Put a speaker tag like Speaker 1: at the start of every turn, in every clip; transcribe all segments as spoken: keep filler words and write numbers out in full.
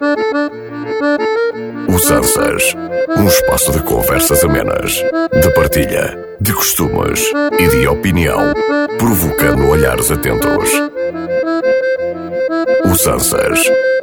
Speaker 1: Os Ansas, um espaço de conversas amenas, de partilha, de costumes e de opinião, provocando olhares atentos. Os Ansas.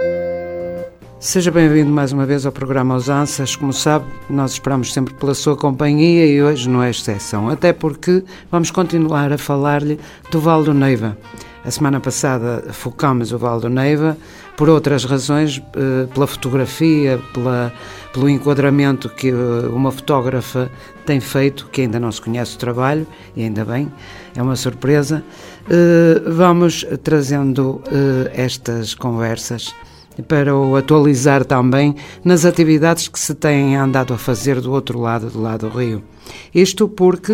Speaker 2: Seja bem-vindo mais uma vez ao programa Os Ansas. Como sabe, nós esperamos sempre pela sua companhia e hoje não é exceção, até porque vamos continuar a falar-lhe do Val do Neiva. A semana passada focámos o Val do Neiva por outras razões, pela fotografia, pela, pelo enquadramento que uma fotógrafa tem feito, que ainda não se conhece o trabalho, e ainda bem, é uma surpresa. Vamos trazendo estas conversas para o atualizar também nas atividades que se têm andado a fazer do outro lado, do lado do rio. Isto porque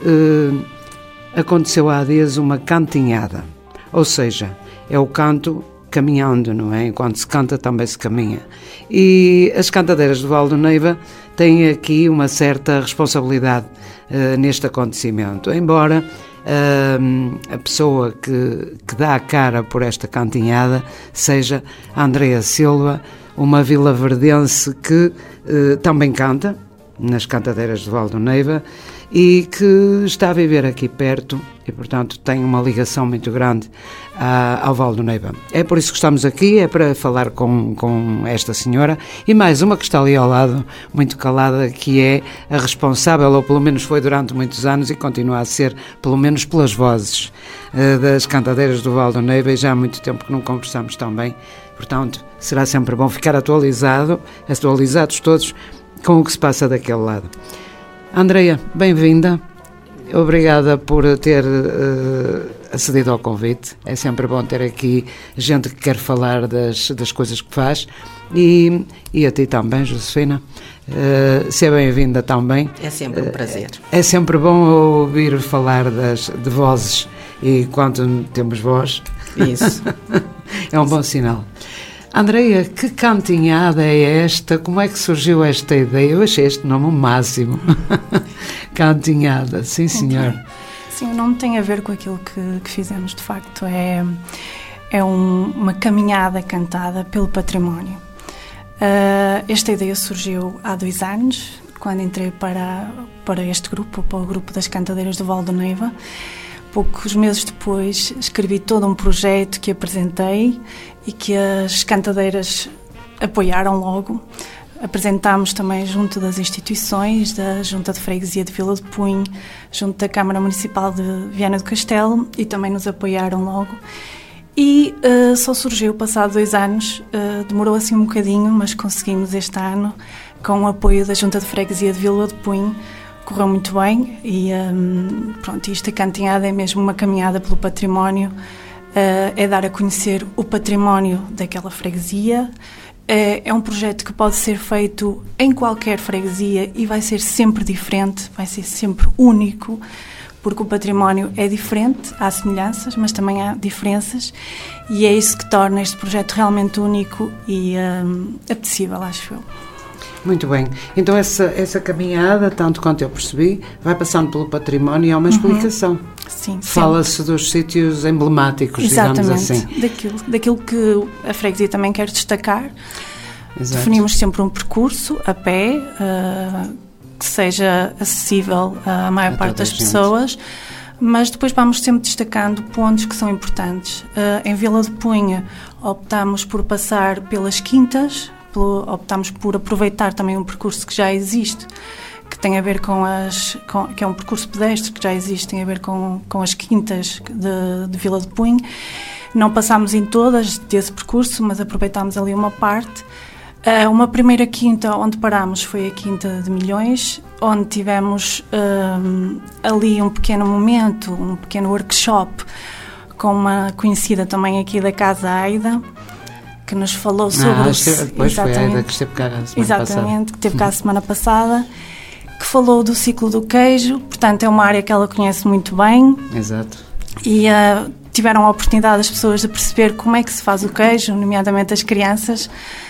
Speaker 2: aconteceu há dias uma cantinhada. Ou seja, é o canto caminhando, não é? Enquanto se canta, também se caminha. E as cantadeiras do Val do Neiva têm aqui uma certa responsabilidade uh, neste acontecimento. Embora uh, a pessoa que, que dá a cara por esta cantinhada seja a Andreia Silva, uma vilaverdense que uh, também canta nas cantadeiras do Val do Neiva e que está a viver aqui perto e, portanto, tem uma ligação muito grande a, ao Val do Neiva. É por isso que estamos aqui, é para falar com, com esta senhora e mais uma que está ali ao lado, muito calada, que é a responsável, ou pelo menos foi durante muitos anos e continua a ser, pelo menos pelas vozes uh, das cantadeiras do Val do Neiva, e já há muito tempo que não conversamos tão bem. Portanto, será sempre bom ficar atualizado, atualizados todos com o que se passa daquele lado. Andreia, bem-vinda. Obrigada por ter uh, acedido ao convite. É sempre bom ter aqui gente que quer falar das, das coisas que faz. E, e a ti também, Josefina. Uh, seja bem-vinda também.
Speaker 3: É sempre um prazer.
Speaker 2: Uh, é sempre bom ouvir falar das, de vozes, e quando temos voz,
Speaker 3: isso
Speaker 2: é um bom sinal. Andreia, que cantinhada é esta? Como é que surgiu esta ideia? Eu achei este nome o máximo. Cantinhada, sim senhor.
Speaker 4: Então, sim, o nome tem a ver com aquilo que, que fizemos, de facto. É, é um, uma caminhada cantada pelo património. Uh, esta ideia surgiu há dois anos, quando entrei para, para este grupo, para o grupo das cantadeiras do Val do Neiva. Poucos meses depois escrevi todo um projeto que apresentei e que as cantadeiras apoiaram logo. Apresentámos também junto das instituições, da Junta de Freguesia de Vila de Punho, junto da Câmara Municipal de Viana do Castelo, e também nos apoiaram logo. E uh, só surgiu passado dois anos, uh, demorou assim um bocadinho, mas conseguimos este ano, com o apoio da Junta de Freguesia de Vila de Punho. Correu muito bem e um, pronto, isto, a cantinhada é mesmo uma caminhada pelo património, uh, é dar a conhecer o património daquela freguesia. Uh, é um projeto que pode ser feito em qualquer freguesia e vai ser sempre diferente, vai ser sempre único, porque o património é diferente, há semelhanças, mas também há diferenças, e é isso que torna este projeto realmente único e um, apetecível, acho eu.
Speaker 2: Muito bem. Então essa, essa caminhada, tanto quanto eu percebi, vai passando pelo património e há uma uhum. explicação.
Speaker 4: Sim,
Speaker 2: fala-se dos sítios emblemáticos,
Speaker 4: exatamente,
Speaker 2: digamos assim.
Speaker 4: Daquilo, daquilo que a freguesia também quer destacar. Exato. Definimos sempre um percurso a pé, uh, que seja acessível à maior a parte das pessoas, mas depois vamos sempre destacando pontos que são importantes. Uh, em Vila de Punho optámos por passar pelas quintas, optámos por aproveitar também um percurso que já existe, que tem a ver com as, com, que é um percurso pedestre que já existe, tem a ver com, com as quintas de, de Vila de Punho. Não passámos em todas desse percurso, mas aproveitámos ali uma parte. Uh, uma primeira quinta onde parámos foi a Quinta de Milhões, onde tivemos uh, ali um pequeno momento, um pequeno workshop com uma conhecida também aqui da Casa Aida, que nos falou sobre...
Speaker 2: Ah, o... depois foi a Aida que esteve cá a semana
Speaker 4: exatamente,
Speaker 2: passada.
Speaker 4: Exatamente, que esteve cá a semana passada, que falou do ciclo do queijo, portanto é uma área que ela conhece muito bem.
Speaker 2: Exato.
Speaker 4: E uh, tiveram a oportunidade as pessoas de perceber como é que se faz o queijo, nomeadamente as crianças.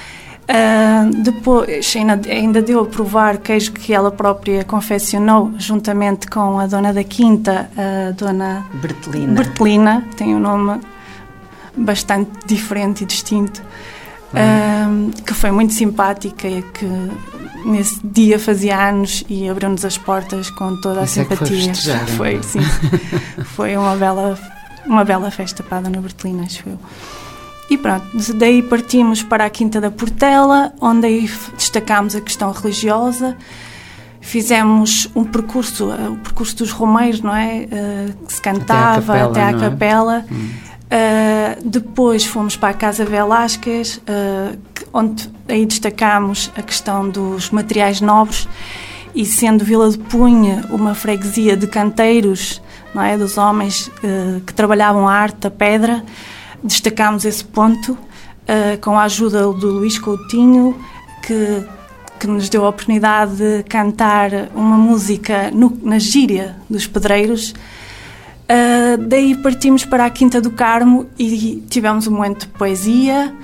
Speaker 4: Uh, depois ainda, ainda deu a provar queijo que ela própria confeccionou juntamente com a dona da quinta, a dona
Speaker 3: Bertelina,
Speaker 4: Bertelina, tem um nome bastante diferente e distinto. uh, que foi muito simpática e que nesse dia fazia anos e abriu-nos as portas com toda a
Speaker 2: Isso
Speaker 4: simpatia.
Speaker 2: É que foi,
Speaker 4: foi, sim. Foi uma bela, uma bela festa para a Dona Bertelina, acho eu. E pronto, daí partimos para a Quinta da Portela, onde aí destacámos a questão religiosa. Fizemos um percurso, o percurso dos romeiros, não é? Uh, que se cantava até à capela. Até à capela. É? Hum. Uh, depois fomos para a Casa Velásquez, uh, onde aí destacámos a questão dos materiais nobres, e sendo Vila de Punha uma freguesia de canteiros, não é? Dos homens uh, que trabalhavam a arte da pedra, destacámos esse ponto, uh, com a ajuda do Luís Coutinho, que que nos deu a oportunidade de cantar uma música no, na gíria dos pedreiros. Uh, daí partimos para a Quinta do Carmo e tivemos um momento de poesia,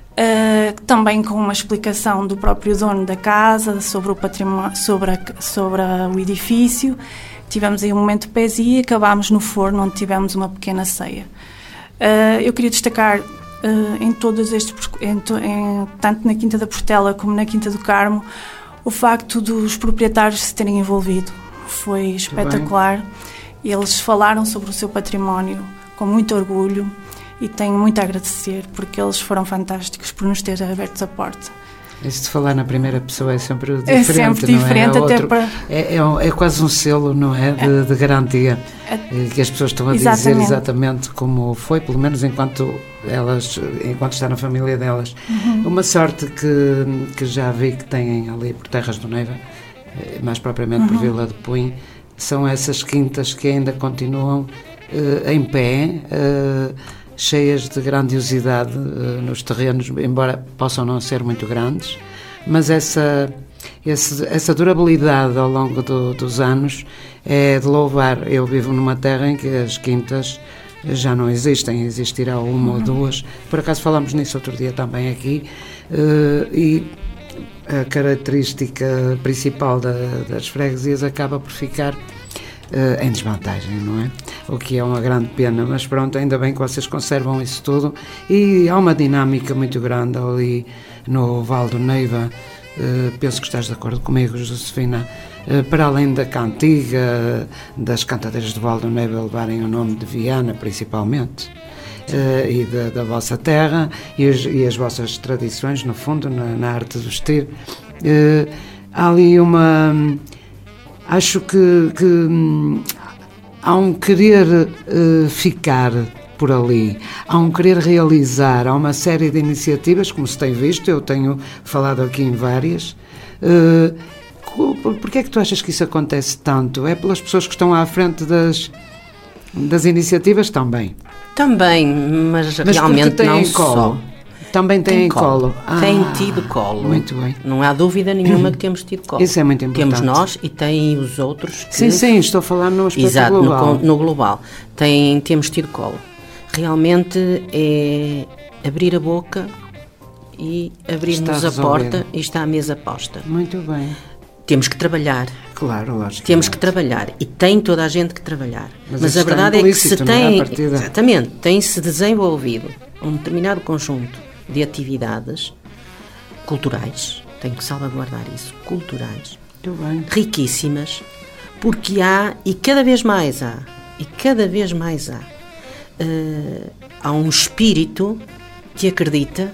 Speaker 4: uh, também com uma explicação do próprio dono da casa sobre o património, sobre, a, sobre a, o edifício. Tivemos aí um momento de poesia e acabámos no forno, onde tivemos uma pequena ceia. Uh, eu queria destacar Uh, em todos estes, em, em, tanto na Quinta da Portela como na Quinta do Carmo, o facto dos proprietários se terem envolvido. Foi espetacular. Eles falaram sobre o seu património com muito orgulho e tenho muito a agradecer, porque eles foram fantásticos por nos ter aberto a porta.
Speaker 2: Isso de falar na primeira pessoa é sempre diferente,
Speaker 4: é sempre
Speaker 2: não
Speaker 4: diferente,
Speaker 2: é?
Speaker 4: até
Speaker 2: Outro,
Speaker 4: para...
Speaker 2: É, é, é quase um selo, não é? De, é. de garantia, é. que as pessoas estão a exatamente. dizer exatamente como foi, pelo menos enquanto elas, enquanto está na família delas.
Speaker 4: Uhum.
Speaker 2: Uma sorte que, que já vi que têm ali por Terras do Neiva, mais propriamente uhum. por Vila de Punha, são essas quintas que ainda continuam uh, em pé, uh, cheias de grandiosidade uh, nos terrenos, embora possam não ser muito grandes, mas essa, esse, essa durabilidade ao longo do, dos anos é de louvar. Eu vivo numa terra em que as quintas já não existem, existirá uma uhum. ou duas. Por acaso falámos nisso outro dia também aqui, uh, e a característica principal da, das freguesias acaba por ficar Uh, em desvantagem, não é? O que é uma grande pena, mas pronto, ainda bem que vocês conservam isso tudo, e há uma dinâmica muito grande ali no Vale do Neiva. Uh, penso que estás de acordo comigo, Josefina, uh, para além da cantiga, das cantadeiras do Vale do Neiva levarem o nome de Viana principalmente, uh, e da, da vossa terra e, os, e as vossas tradições, no fundo, na, na arte de vestir, uh, há ali uma... Acho que, que hum, há um querer uh, ficar por ali, há um querer realizar, há uma série de iniciativas, como se tem visto, eu tenho falado aqui em várias. Uh, Porquê é que tu achas que isso acontece tanto? É pelas pessoas que estão à frente das, das iniciativas também?
Speaker 3: Também, mas, mas realmente não só.
Speaker 2: Também têm
Speaker 3: tem colo.
Speaker 2: colo. Ah,
Speaker 3: tem tido colo.
Speaker 2: Muito bem.
Speaker 3: Não há dúvida nenhuma que temos tido colo.
Speaker 2: Isso é muito importante.
Speaker 3: Temos nós e tem os outros. Que...
Speaker 2: Sim, sim, estou a falar no aspecto
Speaker 3: Exato,
Speaker 2: global.
Speaker 3: No, no global. Tem, temos tido colo. Realmente é abrir a boca e abrirmos a porta e está a mesa posta.
Speaker 2: Muito bem.
Speaker 3: Temos que trabalhar.
Speaker 2: Claro, lógico.
Speaker 3: Temos que trabalhar e tem toda a gente que trabalhar.
Speaker 2: Mas,
Speaker 3: Mas a verdade é que se tem,
Speaker 2: é
Speaker 3: exatamente, tem-se desenvolvido um determinado conjunto de atividades culturais, tenho que salvaguardar isso, culturais,
Speaker 2: muito bem.
Speaker 3: Riquíssimas, porque há, e cada vez mais há, e cada vez mais há, uh, há um espírito que acredita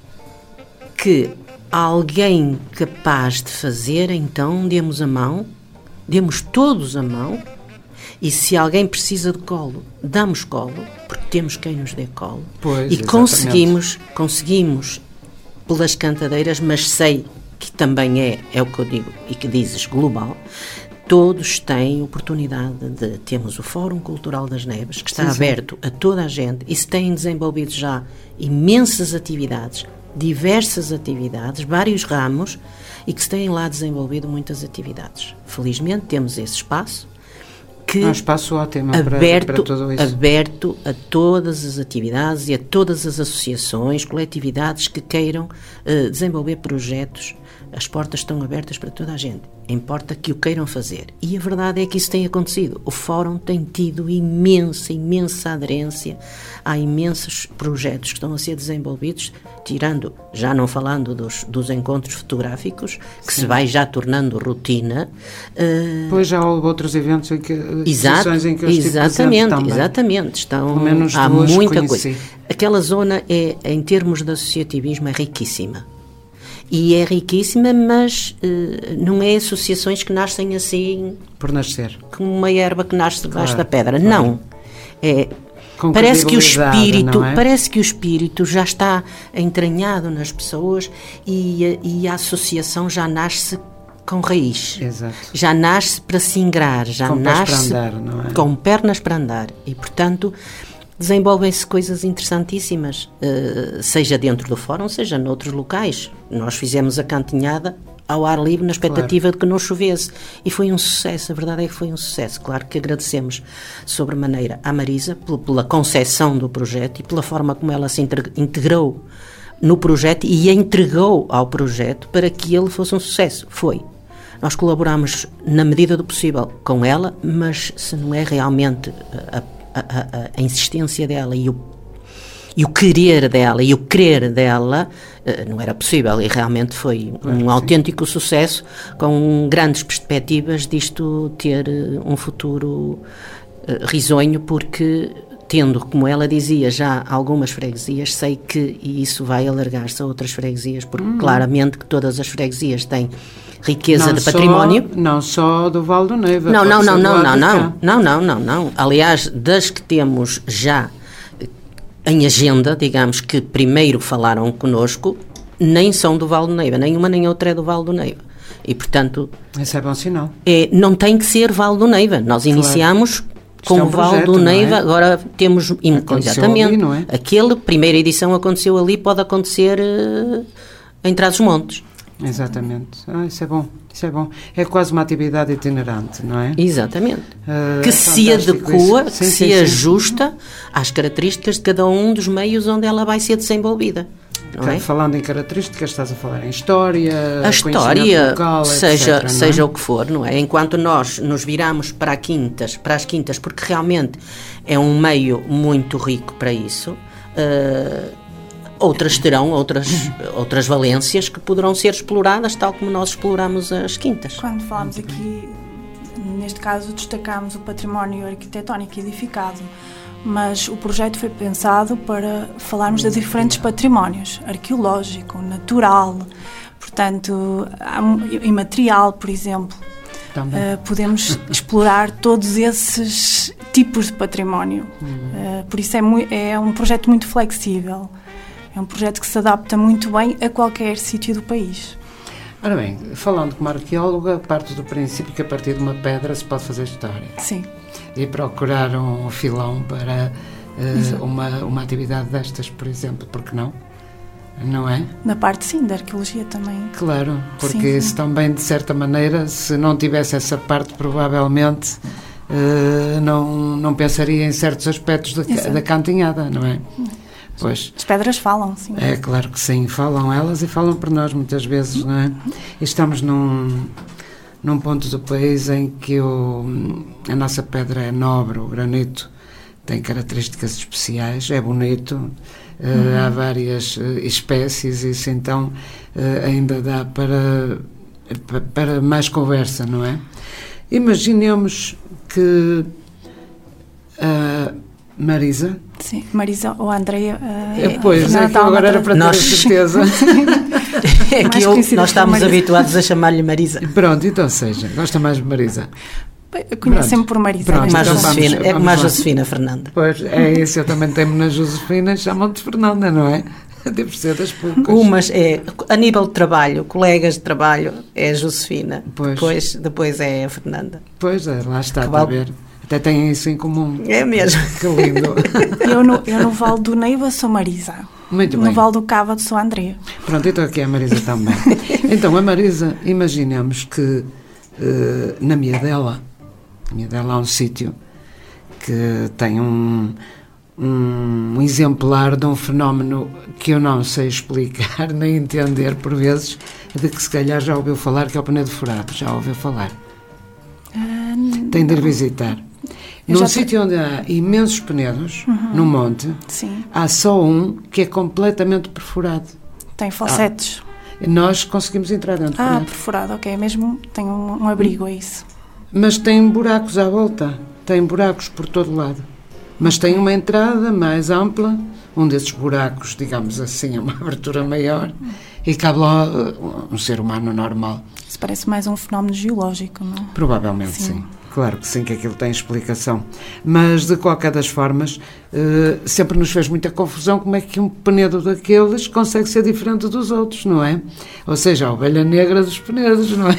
Speaker 3: que alguém capaz de fazer, então demos a mão, demos todos a mão, e se alguém precisa de colo, damos colo, porque temos quem nos dê colo.
Speaker 2: Pois,
Speaker 3: e
Speaker 2: exatamente. conseguimos,
Speaker 3: conseguimos pelas cantadeiras, mas sei que também é, é o que eu digo e que dizes global, todos têm oportunidade de... Temos o Fórum Cultural das Neves, que está sim, aberto sim. a toda a gente, e se têm desenvolvido já imensas atividades, diversas atividades, vários ramos, e que se têm lá desenvolvido muitas atividades. Felizmente temos esse espaço, que
Speaker 2: é um espaço ótimo
Speaker 3: aberto,
Speaker 2: para, para tudo isso.
Speaker 3: aberto a todas as atividades e a todas as associações, coletividades que queiram uh, desenvolver projetos As portas estão abertas para toda a gente. Importa que o queiram fazer. E a verdade é que isso tem acontecido. O Fórum tem tido imensa, imensa aderência. Há imensos projetos que estão a ser desenvolvidos, tirando, já não falando dos, dos encontros fotográficos, que Sim. se vai já tornando rotina.
Speaker 2: Uh... Pois já houve outros eventos em que,
Speaker 3: Exato,
Speaker 2: em que eu
Speaker 3: exatamente,
Speaker 2: também.
Speaker 3: Exatamente. Estão,
Speaker 2: Pelo menos
Speaker 3: há
Speaker 2: duas
Speaker 3: muita
Speaker 2: conheci.
Speaker 3: coisa. Aquela zona, é, em termos de associativismo, é riquíssima. E é riquíssima, mas uh, não é associações que nascem assim...
Speaker 2: Por nascer.
Speaker 3: Como uma erva que nasce debaixo
Speaker 2: claro,
Speaker 3: da pedra.
Speaker 2: Claro.
Speaker 3: Não. É, parece que o espírito, é? parece que o espírito já está entranhado nas pessoas e, e a associação já nasce com raiz.
Speaker 2: Exato.
Speaker 3: Já nasce para se ingrar, já
Speaker 2: com
Speaker 3: nasce
Speaker 2: para andar, não é?
Speaker 3: com pernas para andar. E, portanto, desenvolvem-se coisas interessantíssimas, uh, seja dentro do fórum, seja noutros locais. Nós fizemos a cantinhada ao ar livre na expectativa claro. de que não chovesse. E foi um sucesso, a verdade é que foi um sucesso. Claro que agradecemos sobremaneira à Marisa pela concepção do projeto e pela forma como ela se integrou no projeto e a entregou ao projeto para que ele fosse um sucesso. Foi. Nós colaboramos na medida do possível com ela, mas se não é realmente a, a, a, a insistência dela e o E o querer dela e o querer dela não era possível, e realmente foi um é, autêntico sucesso, com grandes perspectivas disto ter um futuro risonho, porque, tendo, como ela dizia, já algumas freguesias, sei que isso vai alargar-se a outras freguesias, porque hum. claramente que todas as freguesias têm riqueza
Speaker 2: não
Speaker 3: de património.
Speaker 2: Só, não só do Val do Neiva.
Speaker 3: Não, não, não, não, não, não, não, não, não, não. Aliás, das que temos já em agenda, digamos, que primeiro falaram connosco, nem são do Val do Neiva, nenhuma nem outra é do Val do Neiva. E, portanto...
Speaker 2: Esse é bom sinal.
Speaker 3: É, não tem que ser Val do Neiva. Nós claro. iniciamos com é um o Val projeto, do Neiva, é? Agora temos... Exatamente. Ali, não é? Aquele, primeira edição aconteceu ali, pode acontecer uh, em Trás-os-Montes.
Speaker 2: Exatamente. Ah, isso é bom. Isso é bom. É quase uma atividade itinerante, não é?
Speaker 3: Exatamente. Uh, que se adequa, sim, que sim, se sim, ajusta sim. às características de cada um dos meios onde ela vai ser desenvolvida. Não é?
Speaker 2: Falando em características, estás a falar em história,
Speaker 3: a história,
Speaker 2: local,
Speaker 3: seja,
Speaker 2: etcétera,
Speaker 3: seja
Speaker 2: é?
Speaker 3: o que for, não é? Enquanto nós nos viramos para, quintas, para as quintas, porque realmente é um meio muito rico para isso, uh, outras terão outras, outras valências que poderão ser exploradas, tal como nós exploramos as quintas.
Speaker 4: Quando falamos aqui, neste caso, destacamos o património arquitetónico edificado, mas o projeto foi pensado para falarmos de diferentes patrimónios, arqueológico, natural, portanto, imaterial, por exemplo. Uh, podemos explorar todos esses tipos de património. Uh, por isso é, muito, é um projeto muito flexível. É um projeto que se adapta muito bem a qualquer sítio do país.
Speaker 2: Ora bem, falando como arqueóloga, parto do princípio que a partir de uma pedra se pode fazer história.
Speaker 4: Sim.
Speaker 2: E procurar um filão para uh, uma, uma atividade destas, por exemplo, porque não? Não é?
Speaker 4: Na parte, sim, da arqueologia também.
Speaker 2: Claro, porque
Speaker 4: sim, sim.
Speaker 2: isso também, de certa maneira, se não tivesse essa parte, provavelmente uh, não, não pensaria em certos aspectos da, da cantinhada, não é? Pois.
Speaker 4: As pedras falam, sim.
Speaker 2: É claro que sim, falam elas e falam por nós muitas vezes, não é? E estamos num, num ponto do país em que o, a nossa pedra é nobre, o granito tem características especiais, é bonito, uhum. uh, há várias uh, espécies, e isso então uh, ainda dá para, para mais conversa, não é? Imaginemos que a Marisa...
Speaker 4: Sim, Marisa ou Andreia. Uh,
Speaker 2: é, pois, é que agora era para ter nós... certeza.
Speaker 3: É que eu, nós estamos habituados a chamar-lhe Marisa.
Speaker 2: Pronto, então seja, gosta mais de Marisa.
Speaker 4: Conhecem-me por Marisa.
Speaker 3: Pronto, mais
Speaker 2: então
Speaker 3: Josefina,
Speaker 2: vamos,
Speaker 3: é como a
Speaker 2: vamos
Speaker 3: Josefina Fernanda.
Speaker 2: Pois, é isso, eu também tenho na Josefina, chamam-te Fernanda, não é? Deve ser das poucas.
Speaker 3: Umas é, a nível de trabalho, colegas de trabalho, é a Josefina.
Speaker 2: Pois.
Speaker 3: Depois, depois é a Fernanda.
Speaker 2: Pois, é, lá está, está a ver. Até têm isso em comum.
Speaker 3: É mesmo.
Speaker 2: Que lindo.
Speaker 4: Eu no, eu no Val do Neiva sou Marisa.
Speaker 2: Muito
Speaker 4: no
Speaker 2: bem.
Speaker 4: Val do Cávado sou Andreia.
Speaker 2: Pronto, então aqui é a Marisa também. Então, a Marisa, imaginemos que uh, na Miadela, na Miadela há um sítio que tem um, um exemplar de um fenómeno que eu não sei explicar nem entender por vezes, de que se calhar já ouviu falar, que é o penedo furado. Já ouviu falar?
Speaker 4: Uh,
Speaker 2: Tem de ir visitar.
Speaker 4: Eu
Speaker 2: Num
Speaker 4: já
Speaker 2: sítio te... onde há imensos penedos,
Speaker 4: Uhum.
Speaker 2: no monte,
Speaker 4: Sim.
Speaker 2: há só um que é completamente perfurado.
Speaker 4: Tem falsetes.
Speaker 2: Ah. Nós conseguimos entrar dentro do
Speaker 4: Ah,
Speaker 2: penedo.
Speaker 4: perfurado, ok. Mesmo tem um, um abrigo, é isso.
Speaker 2: Mas tem buracos à volta. Tem buracos por todo lado. Mas tem uma entrada mais ampla, um desses buracos, digamos assim, é uma abertura maior, e cabe lá um ser humano normal.
Speaker 4: Isso parece mais um fenómeno geológico, não é?
Speaker 2: Provavelmente sim.
Speaker 4: Sim.
Speaker 2: Claro que sim, que aquilo tem explicação. Mas, de qualquer das formas, eh, sempre nos fez muita confusão como é que um penedo daqueles consegue ser diferente dos outros, não é? Ou seja, a ovelha negra dos penedos, não é?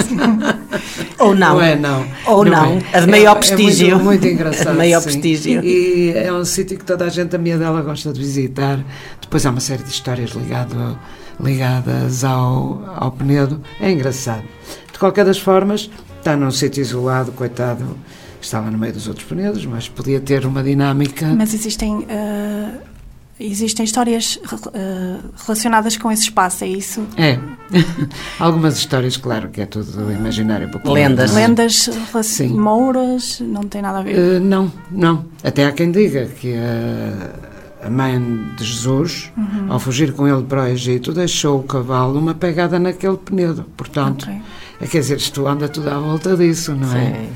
Speaker 3: Ou não.
Speaker 2: Não é, não.
Speaker 3: Ou não.
Speaker 2: É.
Speaker 3: A de maior
Speaker 2: É-
Speaker 3: prestígio.
Speaker 2: É muito, muito engraçado.
Speaker 3: A de maior
Speaker 2: sim.
Speaker 3: prestígio.
Speaker 2: E é um sítio que toda a gente, a minha dela, gosta de visitar. Depois há uma série de histórias ligado, ligadas ao, ao penedo. É engraçado. De qualquer das formas, está num sítio isolado, coitado, estava no meio dos outros penedos, mas podia ter uma dinâmica.
Speaker 4: Mas existem, uh, existem histórias uh, relacionadas com esse espaço, é isso?
Speaker 2: É. Algumas histórias, claro, que é tudo imaginário popular.
Speaker 3: Lendas.
Speaker 2: não é?
Speaker 4: Lendas relac-
Speaker 2: Sim.
Speaker 4: mouras, não tem nada a ver.
Speaker 2: Uh, não, não. Até há quem diga que a, a mãe de Jesus,
Speaker 4: Uhum.
Speaker 2: ao fugir com ele para o Egito, deixou o cavalo uma pegada naquele penedo. Portanto,
Speaker 4: Ok.
Speaker 2: é, quer dizer, isto anda tudo à volta disso, não é?
Speaker 3: Sim.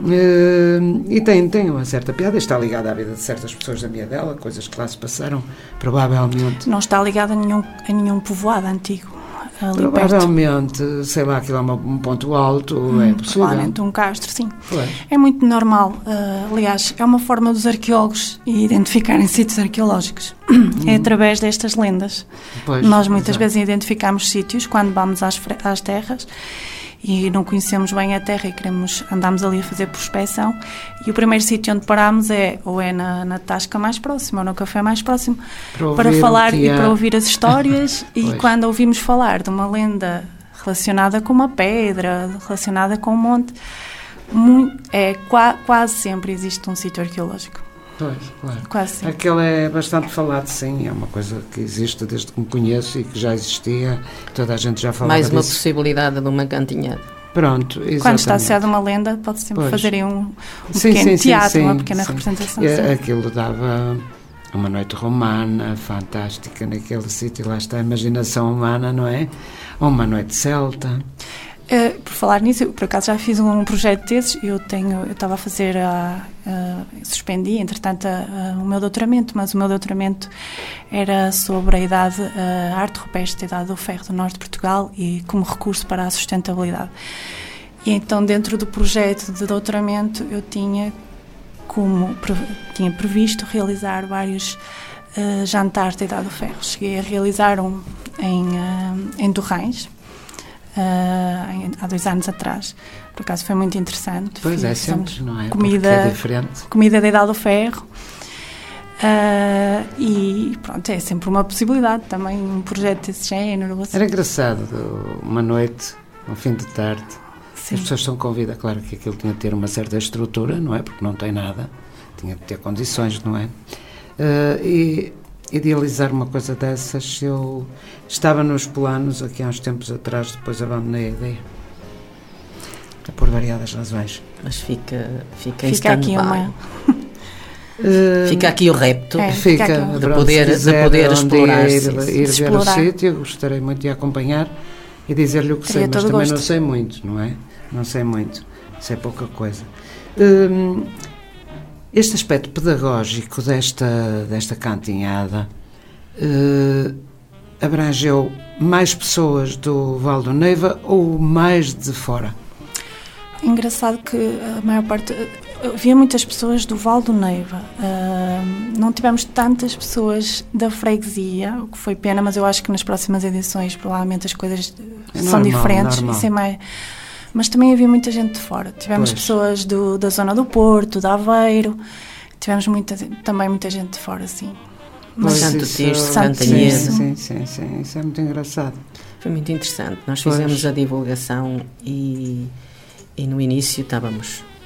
Speaker 2: Uh, e tem, tem uma certa piada, está ligada à vida de certas pessoas da minha dela, coisas que lá se passaram, provavelmente.
Speaker 4: Não está ligado a nenhum, a nenhum povoado antigo, ali perto.
Speaker 2: Provavelmente, sei lá, aquilo é uma- um ponto alto, é possível.
Speaker 4: Provavelmente um castro, sim.
Speaker 2: Pois.
Speaker 4: É muito normal, uh, aliás, é uma forma dos arqueólogos identificarem sítios arqueológicos. É através destas lendas.
Speaker 2: Pois,
Speaker 4: Nós muitas
Speaker 2: exato.
Speaker 4: vezes identificamos sítios quando vamos às, fre- às terras e não conhecemos bem a terra e queremos andamos ali a fazer prospecção e o primeiro sítio onde paramos é ou é na, na tasca mais próxima ou no café mais próximo
Speaker 2: Para
Speaker 4: para
Speaker 2: ouvir
Speaker 4: falar
Speaker 2: o que
Speaker 4: e
Speaker 2: há.
Speaker 4: para ouvir as histórias e
Speaker 2: Pois.
Speaker 4: quando ouvimos falar de uma lenda relacionada com uma pedra, relacionada com um monte, mu- é, qua- quase sempre existe um sítio arqueológico.
Speaker 2: Pois, claro.
Speaker 4: Quase sempre.
Speaker 2: Aquele é bastante falado, sim, é uma coisa que existe desde que me conheço e que já existia, toda a gente já falava
Speaker 3: Mais uma
Speaker 2: disso.
Speaker 3: possibilidade de uma cantinhada.
Speaker 2: Pronto, exatamente.
Speaker 4: Quando está associado a uma lenda, pode sempre
Speaker 2: Pois.
Speaker 4: fazer aí um, um
Speaker 2: Sim,
Speaker 4: pequeno
Speaker 2: sim, sim,
Speaker 4: teatro,
Speaker 2: sim,
Speaker 4: uma pequena
Speaker 2: sim.
Speaker 4: representação.
Speaker 2: É,
Speaker 4: sim.
Speaker 2: aquilo dava uma noite romana, fantástica naquele sítio, lá está a imaginação humana, não é? Ou uma noite celta.
Speaker 4: Uh, por falar nisso, eu por acaso já fiz um projeto desses, eu tenho, eu estava a fazer, a, a, suspendi, entretanto, a, a, o meu doutoramento, mas o meu doutoramento era sobre a idade, a arte rupestre, a idade do ferro do norte de Portugal e como recurso para a sustentabilidade. E então, dentro do projeto de doutoramento, eu tinha como, pre, tinha previsto realizar vários uh, jantares da idade do ferro. Cheguei a realizar um em, uh, em Torrães, Uh, há dois anos atrás. Por acaso foi muito interessante.
Speaker 2: Pois é,
Speaker 4: Fizemos
Speaker 2: sempre, não é?
Speaker 4: Comida,
Speaker 2: Porque é diferente.
Speaker 4: comida da idade do ferro. Uh, e pronto, é sempre uma possibilidade também, um projeto desse género. Assim.
Speaker 2: Era engraçado, uma noite, um fim de tarde,
Speaker 4: Sim.
Speaker 2: as pessoas são convidadas, claro que aquilo tinha de ter uma certa estrutura, não é? Porque não tem nada, tinha de ter condições, não é? Uh, e idealizar uma coisa dessas, eu estava nos planos aqui há uns tempos atrás, depois abandonei a ideia. Por variadas razões.
Speaker 3: Mas fica, fica, em
Speaker 4: Fica aqui
Speaker 3: stand-by.
Speaker 4: uma.
Speaker 2: Uh,
Speaker 3: Fica aqui o repto.
Speaker 4: É.
Speaker 2: Fica,
Speaker 4: fica aqui.
Speaker 3: De
Speaker 2: pronto,
Speaker 3: poder-
Speaker 2: se
Speaker 3: de
Speaker 2: quiser
Speaker 3: poder
Speaker 2: um
Speaker 3: explorar,
Speaker 2: dia ir,
Speaker 3: sim, sim.
Speaker 2: ir ver o
Speaker 4: Explorar.
Speaker 2: sítio, gostaria muito de acompanhar e dizer-lhe o que
Speaker 4: Teria
Speaker 2: sei, mas
Speaker 4: todo o
Speaker 2: também
Speaker 4: gosto.
Speaker 2: não sei muito, não é? Não sei muito, sei pouca coisa. Hum, este aspecto pedagógico desta, desta cantinhada uh, abrangeu mais pessoas do Val do Neiva ou mais de fora?
Speaker 4: Engraçado que a maior parte. Havia muitas pessoas do Val do Neiva. Uh, não tivemos tantas pessoas da freguesia, o que foi pena, mas eu acho que nas próximas edições provavelmente as coisas
Speaker 2: É
Speaker 4: são
Speaker 2: normal,
Speaker 4: diferentes.
Speaker 2: normal.
Speaker 4: Isso é mais... Mas também havia muita gente de fora. Tivemos
Speaker 2: Pois.
Speaker 4: pessoas do, da zona do Porto, de Aveiro, tivemos muita, também muita gente de fora, sim.
Speaker 2: Pois,
Speaker 3: Santo
Speaker 2: isso-
Speaker 3: Tirso,
Speaker 4: Santo
Speaker 3: Cantanhede.
Speaker 4: Tirso.
Speaker 2: Sim, sim, sim, isso é muito engraçado.
Speaker 3: Foi muito interessante. Nós
Speaker 2: Pois.
Speaker 3: fizemos a divulgação e, e no início estávamos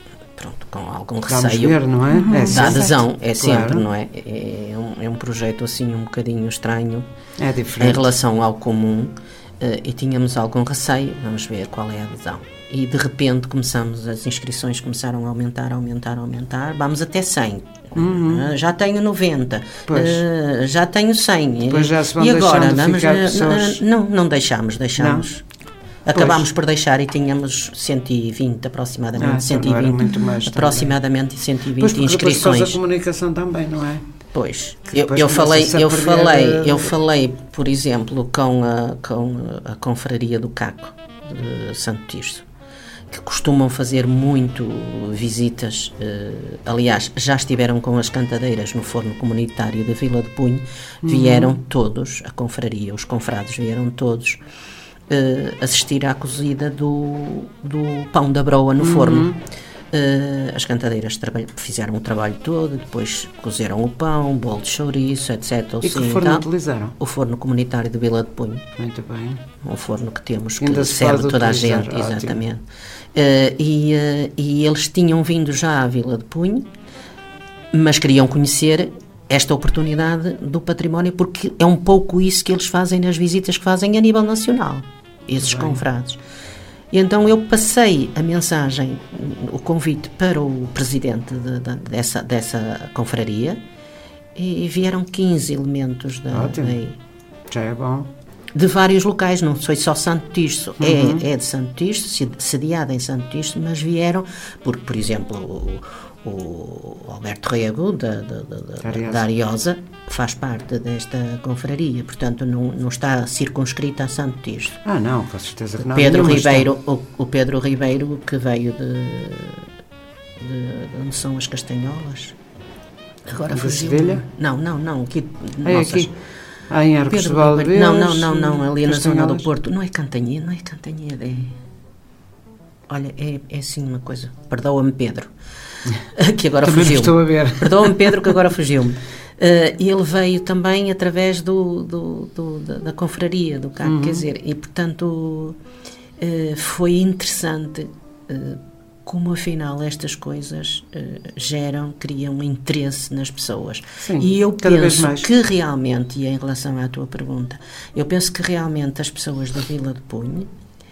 Speaker 3: pronto, com algum
Speaker 2: Vamos
Speaker 3: receio
Speaker 2: ver, não é?
Speaker 4: Uhum.
Speaker 2: É
Speaker 3: da
Speaker 2: certo.
Speaker 3: adesão, é sempre,
Speaker 2: Claro.
Speaker 3: não é? É um, é um projeto assim um bocadinho estranho
Speaker 2: É
Speaker 3: em
Speaker 2: diferente.
Speaker 3: relação ao comum, eh, e tínhamos algum receio, vamos ver qual é a adesão. E de repente começamos, as inscrições começaram a aumentar, aumentar, aumentar, vamos até cem. Uh, já tenho noventa,
Speaker 2: Pois.
Speaker 3: uh, já tenho cem.
Speaker 2: Depois já se vão
Speaker 3: e agora
Speaker 2: deixando
Speaker 3: vamos,
Speaker 2: ficar
Speaker 3: uh,
Speaker 2: pessoas-
Speaker 3: uh, não, não deixámos, deixámos. Acabámos por deixar e tínhamos cento e vinte aproximadamente,
Speaker 2: Ah, então
Speaker 3: cento e
Speaker 2: não era
Speaker 3: vinte,
Speaker 2: muito mais também.
Speaker 3: aproximadamente cento e vinte
Speaker 2: Pois, porque depois
Speaker 3: inscrições.
Speaker 2: faz a comunicação também, não é?
Speaker 3: Pois,
Speaker 2: Que
Speaker 3: eu,
Speaker 2: depois
Speaker 3: eu falei,
Speaker 2: começa-se a
Speaker 3: eu
Speaker 2: perder,
Speaker 3: falei,
Speaker 2: eh,
Speaker 3: eu falei, por exemplo, com a, com a confraria do Caco de Santo Tirso, que costumam fazer muito visitas, eh, aliás, já estiveram com as cantadeiras no forno comunitário da Vila de Punho, vieram
Speaker 2: Uhum.
Speaker 3: todos, a confraria, os confrados vieram todos eh, assistir à cozida do, do pão da broa no
Speaker 2: Uhum.
Speaker 3: forno. Uh, as cantadeiras traba- fizeram o trabalho todo, depois cozeram o pão, bolo de chouriço, etcétera.
Speaker 2: E que
Speaker 3: Assim,
Speaker 2: forno
Speaker 3: tal.
Speaker 2: utilizaram?
Speaker 3: O forno comunitário de Vila de Punho,
Speaker 2: Muito bem.
Speaker 3: um forno que temos que
Speaker 2: Ainda se
Speaker 3: serve
Speaker 2: pode
Speaker 3: toda a
Speaker 2: utilizar,
Speaker 3: gente,
Speaker 2: ótimo.
Speaker 3: exatamente. Uh, e, uh, e eles tinham vindo já à Vila de Punho, mas queriam conhecer esta oportunidade do património, porque é um pouco isso que eles fazem nas visitas que fazem a nível nacional, esses confrados. E então eu passei a mensagem, o convite para o presidente de, de, dessa, dessa confraria, e vieram quinze elementos da,
Speaker 2: Ótimo.
Speaker 3: daí,
Speaker 2: Já é bom.
Speaker 3: de vários locais, não foi só Santo Tirso,
Speaker 2: Uhum.
Speaker 3: é, é de Santo Tirso, sedi- sediada em Santo Tirso, mas vieram, porque, por exemplo, o, o Alberto Rego, da, da, da, da,
Speaker 2: Ariosa.
Speaker 3: da Ariosa, faz parte desta confraria, portanto não, não está circunscrita a Santo Tirso.
Speaker 2: Ah, não, com certeza que não.
Speaker 3: Pedro
Speaker 2: Nenhuma
Speaker 3: Ribeiro, o, o Pedro Ribeiro, que veio de, de, de onde são as Castanholas, agora
Speaker 2: De
Speaker 3: fugiu.
Speaker 2: Sevilha?
Speaker 3: Não, não, não, aqui,
Speaker 2: está. É
Speaker 3: nossas.
Speaker 2: aqui. Ah, em Arcos de
Speaker 3: Pedro
Speaker 2: Valdevez.
Speaker 3: Ribeiro. Não, não, não, não, ali na zona do
Speaker 2: Castanholas.
Speaker 3: Porto. Não é Cantanhede, não é Cantanhede, é... Olha, é, é assim uma coisa. Perdoa-me, Pedro, que agora
Speaker 2: Também não
Speaker 3: fugiu.
Speaker 2: estou a ver.
Speaker 3: Perdoa-me, Pedro, que agora fugiu-me. Uh, ele veio também através do, do, do- da, da confraria do Caco,
Speaker 2: Uhum.
Speaker 3: quer dizer, e portanto uh, foi interessante uh, como afinal estas coisas uh, geram, criam interesse nas pessoas.
Speaker 2: Sim,
Speaker 3: e eu
Speaker 2: cada vez
Speaker 3: penso
Speaker 2: mais.
Speaker 3: que realmente, e em relação à tua pergunta, eu penso que realmente as pessoas da Vila de Punho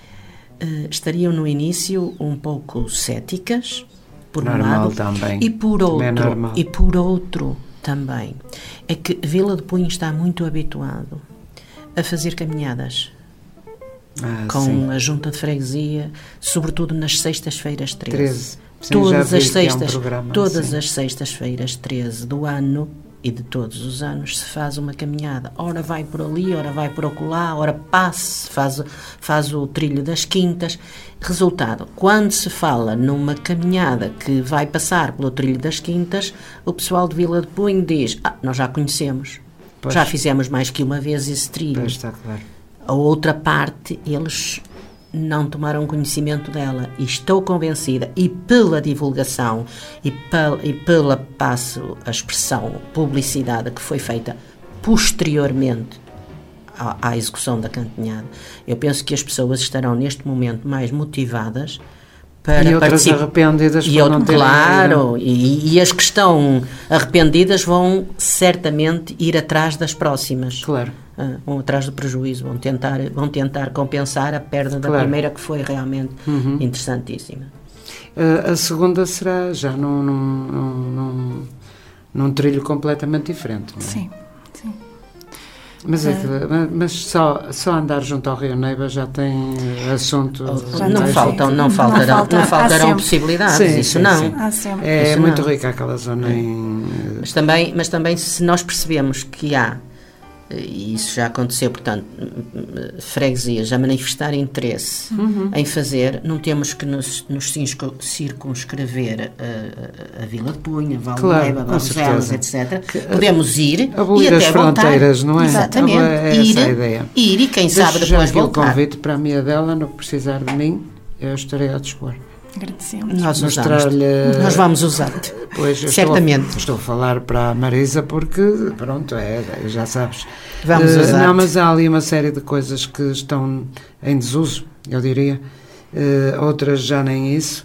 Speaker 3: uh, estariam no início um pouco céticas, por um
Speaker 2: Normal
Speaker 3: lado,
Speaker 2: também.
Speaker 3: e por
Speaker 2: Também é
Speaker 3: outro,
Speaker 2: normal.
Speaker 3: e por outro também, é que Vila de Punho está muito habituado a fazer caminhadas
Speaker 2: Ah,
Speaker 3: com
Speaker 2: sim.
Speaker 3: a junta de freguesia, sobretudo nas sextas-feiras treze.
Speaker 2: treze. Sim,
Speaker 3: Todas
Speaker 2: já
Speaker 3: as
Speaker 2: vi que é um
Speaker 3: sextas,
Speaker 2: programa,
Speaker 3: todas
Speaker 2: sim.
Speaker 3: as sextas-feiras treze do ano e de todos os anos se faz uma caminhada. Ora vai por ali, ora vai por acolá, ora passe, faz, faz o trilho das quintas. Resultado, quando se fala numa caminhada que vai passar pelo trilho das quintas, o pessoal de Vila de Punho diz: ah, nós já conhecemos,
Speaker 2: Pois.
Speaker 3: já fizemos mais que uma vez esse trilho.
Speaker 2: Pois está claro.
Speaker 3: A outra parte, eles não tomaram conhecimento dela, e estou convencida, e pela divulgação e, pel, e pela, passo a expressão, publicidade que foi feita posteriormente à, à execução da cantinhada, eu penso que as pessoas estarão neste momento mais motivadas para
Speaker 2: E outras
Speaker 3: participar.
Speaker 2: arrependidas
Speaker 3: E
Speaker 2: por
Speaker 3: outro,
Speaker 2: não terem
Speaker 3: claro, e, e as que estão arrependidas vão certamente ir atrás das próximas.
Speaker 2: Claro.
Speaker 3: Ah, vão atrás do prejuízo, vão tentar, vão tentar compensar a perda da
Speaker 2: Claro.
Speaker 3: primeira, que foi realmente
Speaker 2: Uhum.
Speaker 3: interessantíssima.
Speaker 2: Uh, a segunda será já num, num, num, num, num trilho completamente diferente. Não é?
Speaker 4: Sim, sim.
Speaker 2: Mas, é que, mas- mas só, só andar junto ao Rio Neiva já tem assunto.
Speaker 4: Já
Speaker 3: não,
Speaker 4: tem.
Speaker 3: faltam, não,
Speaker 4: Não
Speaker 3: faltarão,
Speaker 4: falta-
Speaker 3: não
Speaker 4: há
Speaker 3: faltarão
Speaker 4: sempre.
Speaker 3: possibilidades,
Speaker 2: Sim,
Speaker 3: isso
Speaker 2: sim,
Speaker 3: não.
Speaker 2: sim.
Speaker 4: Há sempre.
Speaker 2: É
Speaker 3: Isso
Speaker 2: muito
Speaker 3: não.
Speaker 2: rica aquela zona em.
Speaker 3: Mas também, mas também se nós percebemos que há, e isso já aconteceu, portanto, freguesias a manifestar interesse em fazer, não temos que nos, nos circo- circunscrever a, a, a Vila de Punha, Val
Speaker 2: Claro,
Speaker 3: Neiva,
Speaker 2: com
Speaker 3: Barroselas,
Speaker 2: certeza.
Speaker 3: etcétera. Podemos ir
Speaker 2: Abolir
Speaker 3: e até
Speaker 2: as
Speaker 3: voltar.
Speaker 2: fronteiras, não é?
Speaker 3: Exatamente.
Speaker 2: É
Speaker 3: ir,
Speaker 2: essa a ideia.
Speaker 3: ir e quem
Speaker 2: Deixo
Speaker 3: sabe
Speaker 2: já
Speaker 3: depois
Speaker 2: aqui o
Speaker 3: voltar.
Speaker 2: convite para a minha dela, no que precisar de mim, eu estarei a dispor.
Speaker 4: Agradecemos.
Speaker 3: Nós usamos.
Speaker 2: Mostrar-lhe-
Speaker 3: Nós vamos usar-te.
Speaker 2: Pois, eu
Speaker 3: Certamente.
Speaker 2: Estou, estou a falar para a Marisa porque, pronto, é, já sabes.
Speaker 3: Vamos
Speaker 2: Eh,
Speaker 3: usar-te.
Speaker 2: Não, mas há ali uma série de coisas que estão em desuso, eu diria. Eh, outras já nem isso.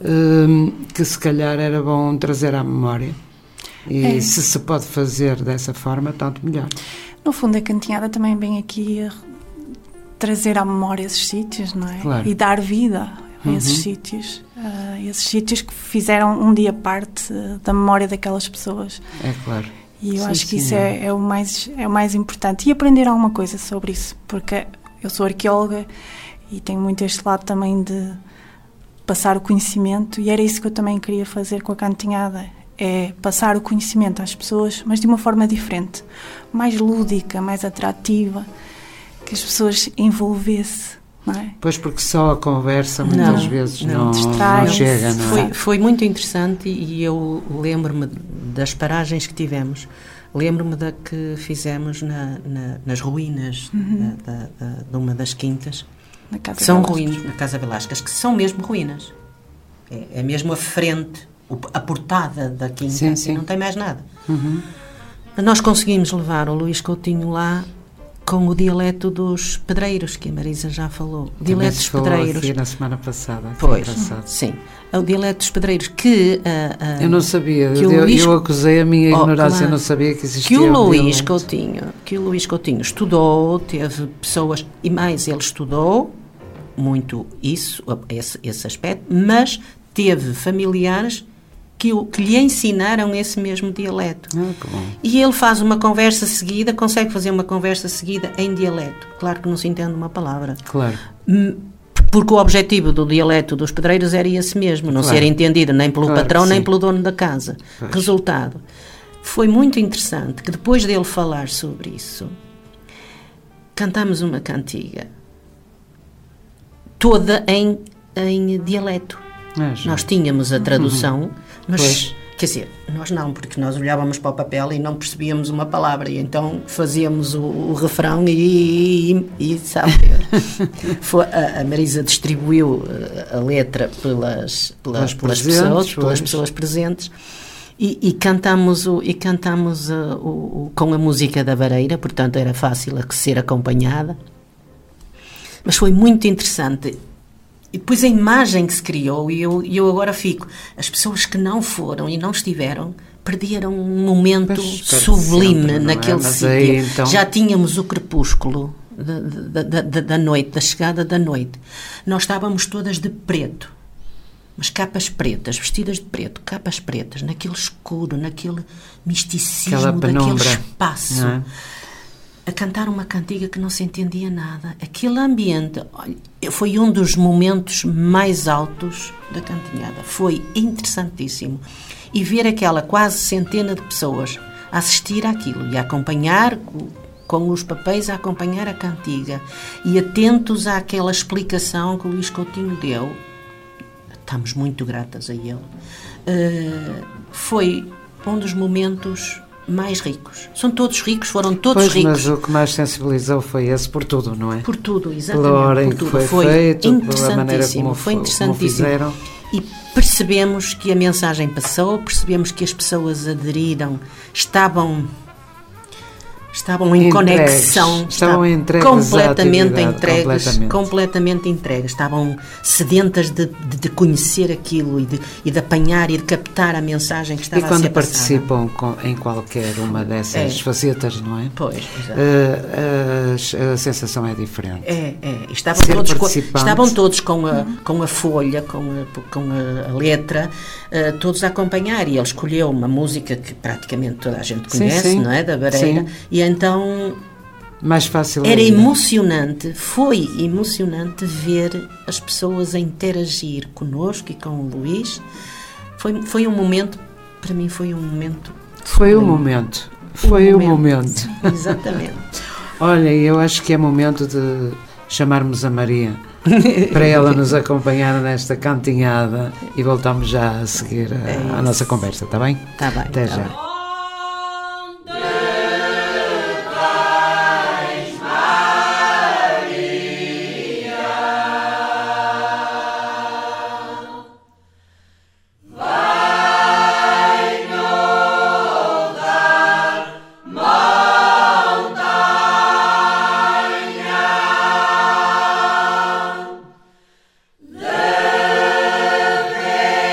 Speaker 2: hum, que se calhar era bom trazer à memória. E
Speaker 4: É.
Speaker 2: se se pode fazer dessa forma, tanto melhor.
Speaker 4: No fundo, a cantinhada também vem aqui a trazer à memória esses sítios, não é?
Speaker 2: Claro.
Speaker 4: E dar vida a
Speaker 2: Uhum.
Speaker 4: esses sítios. Uh, esses sítios que fizeram um dia parte uh, da memória daquelas pessoas.
Speaker 2: É claro.
Speaker 4: E eu
Speaker 2: Sim,
Speaker 4: acho que
Speaker 2: sim,
Speaker 4: isso
Speaker 2: é.
Speaker 4: é, é, o mais, é o mais importante. E aprender alguma coisa sobre isso, porque eu sou arqueóloga e tenho muito este lado também de passar o conhecimento, e era isso que eu também queria fazer com a cantinhada, é passar o conhecimento às pessoas, mas de uma forma diferente, mais lúdica, mais atrativa, que as pessoas envolvessem, não é?
Speaker 2: Pois, porque só a conversa muitas
Speaker 3: Não,
Speaker 2: vezes
Speaker 3: não,
Speaker 2: não,
Speaker 4: distrai.
Speaker 2: não chega, não é?
Speaker 3: Foi, foi muito interessante e eu lembro-me das paragens que tivemos. Lembro-me da que fizemos na, na, nas ruínas
Speaker 4: Uhum.
Speaker 3: da, da, da, de uma das quintas.
Speaker 4: Na casa
Speaker 3: São
Speaker 4: delas.
Speaker 3: ruínas, na Casa Velasquez, que são mesmo ruínas. É, é mesmo a frente, o- a portada da quinta,
Speaker 2: Sim, sim.
Speaker 3: e não tem mais nada.
Speaker 2: Uhum.
Speaker 3: Nós conseguimos levar o Luís Coutinho lá com o dialeto dos pedreiros, que a Marisa já falou. O
Speaker 2: Também
Speaker 3: dialeto
Speaker 2: se
Speaker 3: dos
Speaker 2: falou
Speaker 3: pedreiros.
Speaker 2: aqui na semana passada. que
Speaker 3: Pois,
Speaker 2: engraçado.
Speaker 3: sim. É o dialeto dos pedreiros que... ah, ah,
Speaker 2: Eu não sabia,
Speaker 3: que
Speaker 2: eu,
Speaker 3: o
Speaker 2: eu,
Speaker 3: Luís-
Speaker 2: eu acusei a minha
Speaker 3: Oh,
Speaker 2: ignorância,
Speaker 3: claro.
Speaker 2: eu não sabia que existia
Speaker 3: que o
Speaker 2: um
Speaker 3: Luís
Speaker 2: dialeto.
Speaker 3: Coutinho, que o Luís Coutinho estudou, teve pessoas, e mais, ele estudou muito isso, esse, esse aspecto, mas teve familiares que, o, que lhe ensinaram esse mesmo dialeto.
Speaker 2: Ah, que bom.
Speaker 3: E ele faz uma conversa seguida, consegue fazer uma conversa seguida em dialeto. Claro que não se entende uma palavra.
Speaker 2: Claro.
Speaker 3: Hum, Porque o objetivo do dialeto dos pedreiros era esse mesmo, não
Speaker 2: Claro.
Speaker 3: ser entendido nem pelo
Speaker 2: Claro
Speaker 3: patrão
Speaker 2: que
Speaker 3: nem
Speaker 2: sim.
Speaker 3: pelo dono da casa.
Speaker 2: Pois.
Speaker 3: Resultado, foi muito interessante que depois dele falar sobre isso, cantámos uma cantiga toda em, em dialeto.
Speaker 2: Ah, já.
Speaker 3: Nós tínhamos a tradução, mas,
Speaker 2: Pois.
Speaker 3: quer dizer, nós não, porque nós olhávamos para o papel e não percebíamos uma palavra, e então fazíamos o, o refrão e, e, e sabe, foi, a, a Marisa distribuiu a, a letra pelas, pelas,
Speaker 2: Pelas
Speaker 3: pelas
Speaker 2: presentes,
Speaker 3: pessoas, pelas
Speaker 2: pois.
Speaker 3: pessoas presentes, e, e cantamos, o, e cantamos uh, o, o, com a música da vareira, portanto era fácil a ser acompanhada, mas foi muito interessante. E depois a imagem que se criou, e eu, e eu agora fico, as pessoas que não foram e não estiveram, perderam um momento
Speaker 2: Pois, perde
Speaker 3: sublime
Speaker 2: sempre, não é?
Speaker 3: naquele
Speaker 2: Mas
Speaker 3: sítio.
Speaker 2: aí, então-
Speaker 3: Já tínhamos o crepúsculo da, da, da, da noite, da chegada da noite. Nós estávamos todas de preto, mas capas pretas, vestidas de preto, capas pretas, naquele escuro, naquele misticismo
Speaker 2: Aquela
Speaker 3: daquele
Speaker 2: penumbra,
Speaker 3: espaço.
Speaker 2: não é?
Speaker 3: A cantar uma cantiga que não se entendia nada. Aquele ambiente, olha, foi um dos momentos mais altos da cantinhada. Foi interessantíssimo. E ver aquela quase centena de pessoas a assistir àquilo e a acompanhar, com os papéis a acompanhar a cantiga e atentos àquela explicação que o Luís Coutinho deu. Estamos muito gratas a ele. Uh, foi um dos momentos mais ricos. São todos ricos, foram todos
Speaker 2: Pois,
Speaker 3: ricos.
Speaker 2: mas o que mais sensibilizou foi esse por tudo, não é?
Speaker 3: Por tudo, exatamente.
Speaker 2: Pela hora em
Speaker 3: por
Speaker 2: que
Speaker 3: tudo.
Speaker 2: foi feito, pela maneira
Speaker 3: interessantíssimo,
Speaker 2: como
Speaker 3: foi
Speaker 2: fo-
Speaker 3: interessantíssimo.
Speaker 2: como fizeram.
Speaker 3: E percebemos que a mensagem passou, percebemos que as pessoas aderiram, estavam estavam em
Speaker 2: Entregues,
Speaker 3: conexão,
Speaker 2: estavam entregues à
Speaker 3: completamente
Speaker 2: atividade,
Speaker 3: entregues,
Speaker 2: completamente.
Speaker 3: completamente entregues, estavam sedentas de, de, de conhecer aquilo e de, e de apanhar e de captar a mensagem que
Speaker 2: E
Speaker 3: estava a
Speaker 2: quando
Speaker 3: ser passada.
Speaker 2: participam com- em qualquer uma dessas
Speaker 3: É.
Speaker 2: facetas, não é?
Speaker 3: Pois, exato.
Speaker 2: Uh, a, a sensação é diferente.
Speaker 3: É, é. Estavam
Speaker 2: Ser
Speaker 3: todos, com,
Speaker 2: participante.
Speaker 3: estavam todos com a, com a folha, com a, com a, a letra, eh, todos a acompanhar, e ele escolheu uma música que praticamente toda a gente
Speaker 2: Sim,
Speaker 3: conhece,
Speaker 2: sim.
Speaker 3: não é? Da Vareira,
Speaker 2: Sim.
Speaker 3: e então
Speaker 2: Mais fácil
Speaker 3: era
Speaker 2: ainda.
Speaker 3: emocionante, foi emocionante ver as pessoas a interagir connosco e com o Luís. Foi, foi um momento, para mim foi um momento...
Speaker 2: Foi o
Speaker 3: sublime.
Speaker 2: momento. Foi o momento.
Speaker 3: Exatamente.
Speaker 2: Olha, eu acho que é momento de chamarmos a Maria para ela nos acompanhar nesta cantinhada e voltamos já a seguir a,
Speaker 3: É
Speaker 2: a nossa conversa, está bem?
Speaker 3: Está bem.
Speaker 2: Até
Speaker 3: tá
Speaker 2: já.
Speaker 3: bem.
Speaker 5: There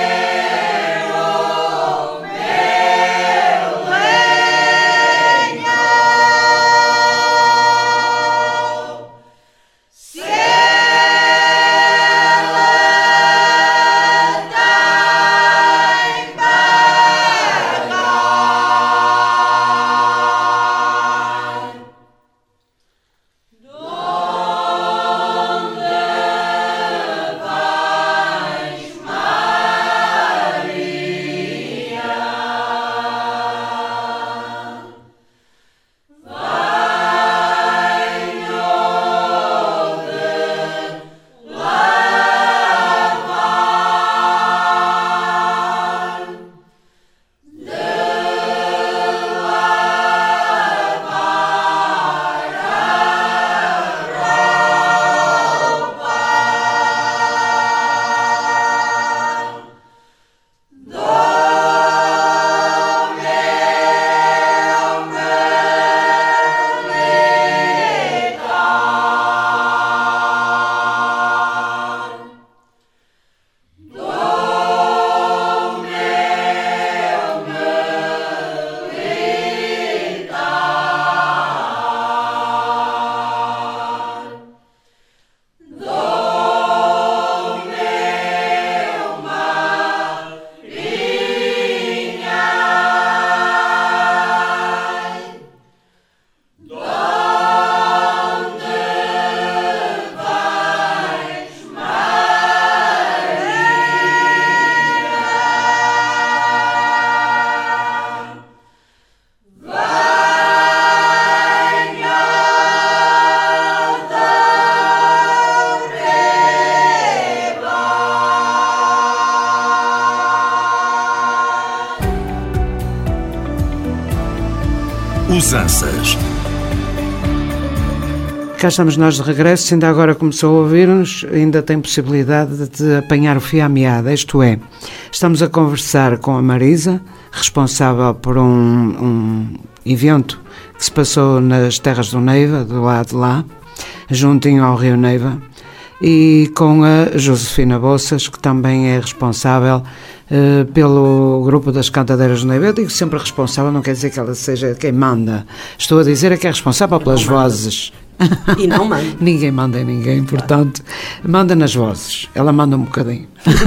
Speaker 5: Usanças.
Speaker 2: Cá estamos nós de regresso, se ainda agora começou a ouvir-nos, ainda tem possibilidade de apanhar o fio à meada, isto é, estamos a conversar com a Marisa, responsável por um, um evento que se passou nas terras do Neiva, do lado de lá, juntinho ao Rio Neiva, e com a Josefina Boças, que também é responsável uh, pelo grupo das cantadeiras do Neiva. Eu digo sempre responsável, não quer dizer que ela seja quem manda. Estou a dizer é que é responsável pelas vozes.
Speaker 3: E não manda.
Speaker 2: Ninguém manda em ninguém, portanto, manda nas vozes. Ela manda um bocadinho.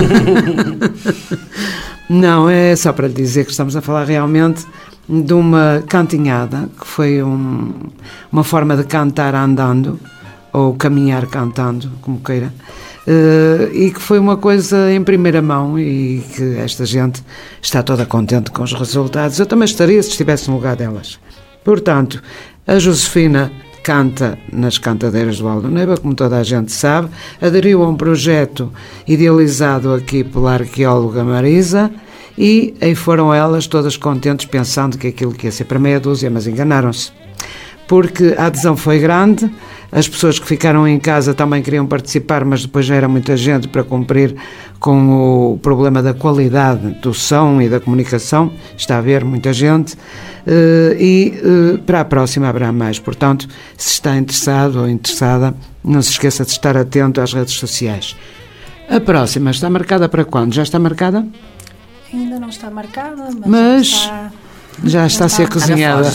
Speaker 2: Não, é só para lhe dizer que estamos a falar realmente de uma cantinhada, que foi um, uma forma de cantar andando, ou caminhar cantando, como queira, uh, e que foi uma coisa em primeira mão e que esta gente está toda contente com os resultados. Eu também estaria se estivesse no lugar delas. Portanto, a Josefina canta nas cantadeiras do Val do Neiva, como toda a gente sabe, aderiu a um projeto idealizado aqui pela arqueóloga Marisa, e aí foram elas todas contentes, pensando que aquilo que ia ser para meia dúzia, mas enganaram-se. Porque a adesão foi grande, as pessoas que ficaram em casa também queriam participar, mas depois já era muita gente para cumprir com o problema da qualidade do som e da comunicação. Está a haver muita gente, e para a próxima haverá mais. Portanto, se está interessado ou interessada, não se esqueça de estar atento às redes sociais. A próxima está marcada para quando? Já está marcada?
Speaker 4: Ainda não está marcada, mas,
Speaker 2: mas...
Speaker 4: está...
Speaker 2: Já está a ser cozinhada.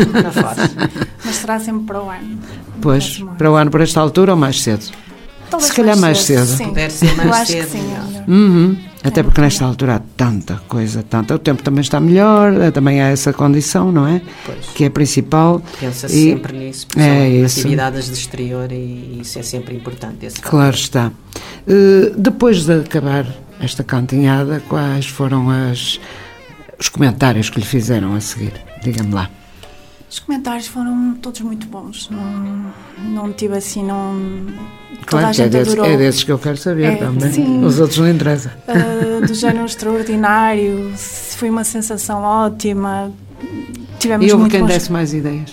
Speaker 4: Mas será sempre para o ano.
Speaker 2: Pois, para o ano, por esta altura ou mais cedo?
Speaker 4: Talvez
Speaker 2: se calhar mais cedo.
Speaker 4: Sim.
Speaker 3: Puder ser mais
Speaker 4: Eu acho
Speaker 3: cedo.
Speaker 4: que sim, é
Speaker 2: uhum. Até porque nesta altura há tanta coisa, tanta. O tempo também está melhor, também há essa condição, não é?
Speaker 3: Pois.
Speaker 2: Que é principal.
Speaker 3: Pensa-se
Speaker 2: e
Speaker 3: sempre nisso, porque
Speaker 2: é
Speaker 3: são
Speaker 2: isso.
Speaker 3: atividades de exterior e isso é sempre importante. Esse
Speaker 2: Claro está. Uh, depois de acabar esta cantinhada, quais foram as... os comentários que lhe fizeram a seguir? Diga-me lá.
Speaker 4: Os comentários foram todos muito bons. Não, não tive assim, não... Toda
Speaker 2: Claro
Speaker 4: a
Speaker 2: que é
Speaker 4: gente
Speaker 2: desses,
Speaker 4: adorou.
Speaker 2: é desses que eu quero saber
Speaker 4: É,
Speaker 2: também.
Speaker 4: sim.
Speaker 2: Os outros não interessam.
Speaker 4: Uh, do género extraordinário, foi uma sensação ótima. Tivemos
Speaker 2: E houve
Speaker 4: muito
Speaker 2: quem
Speaker 4: bons...
Speaker 2: desse mais ideias?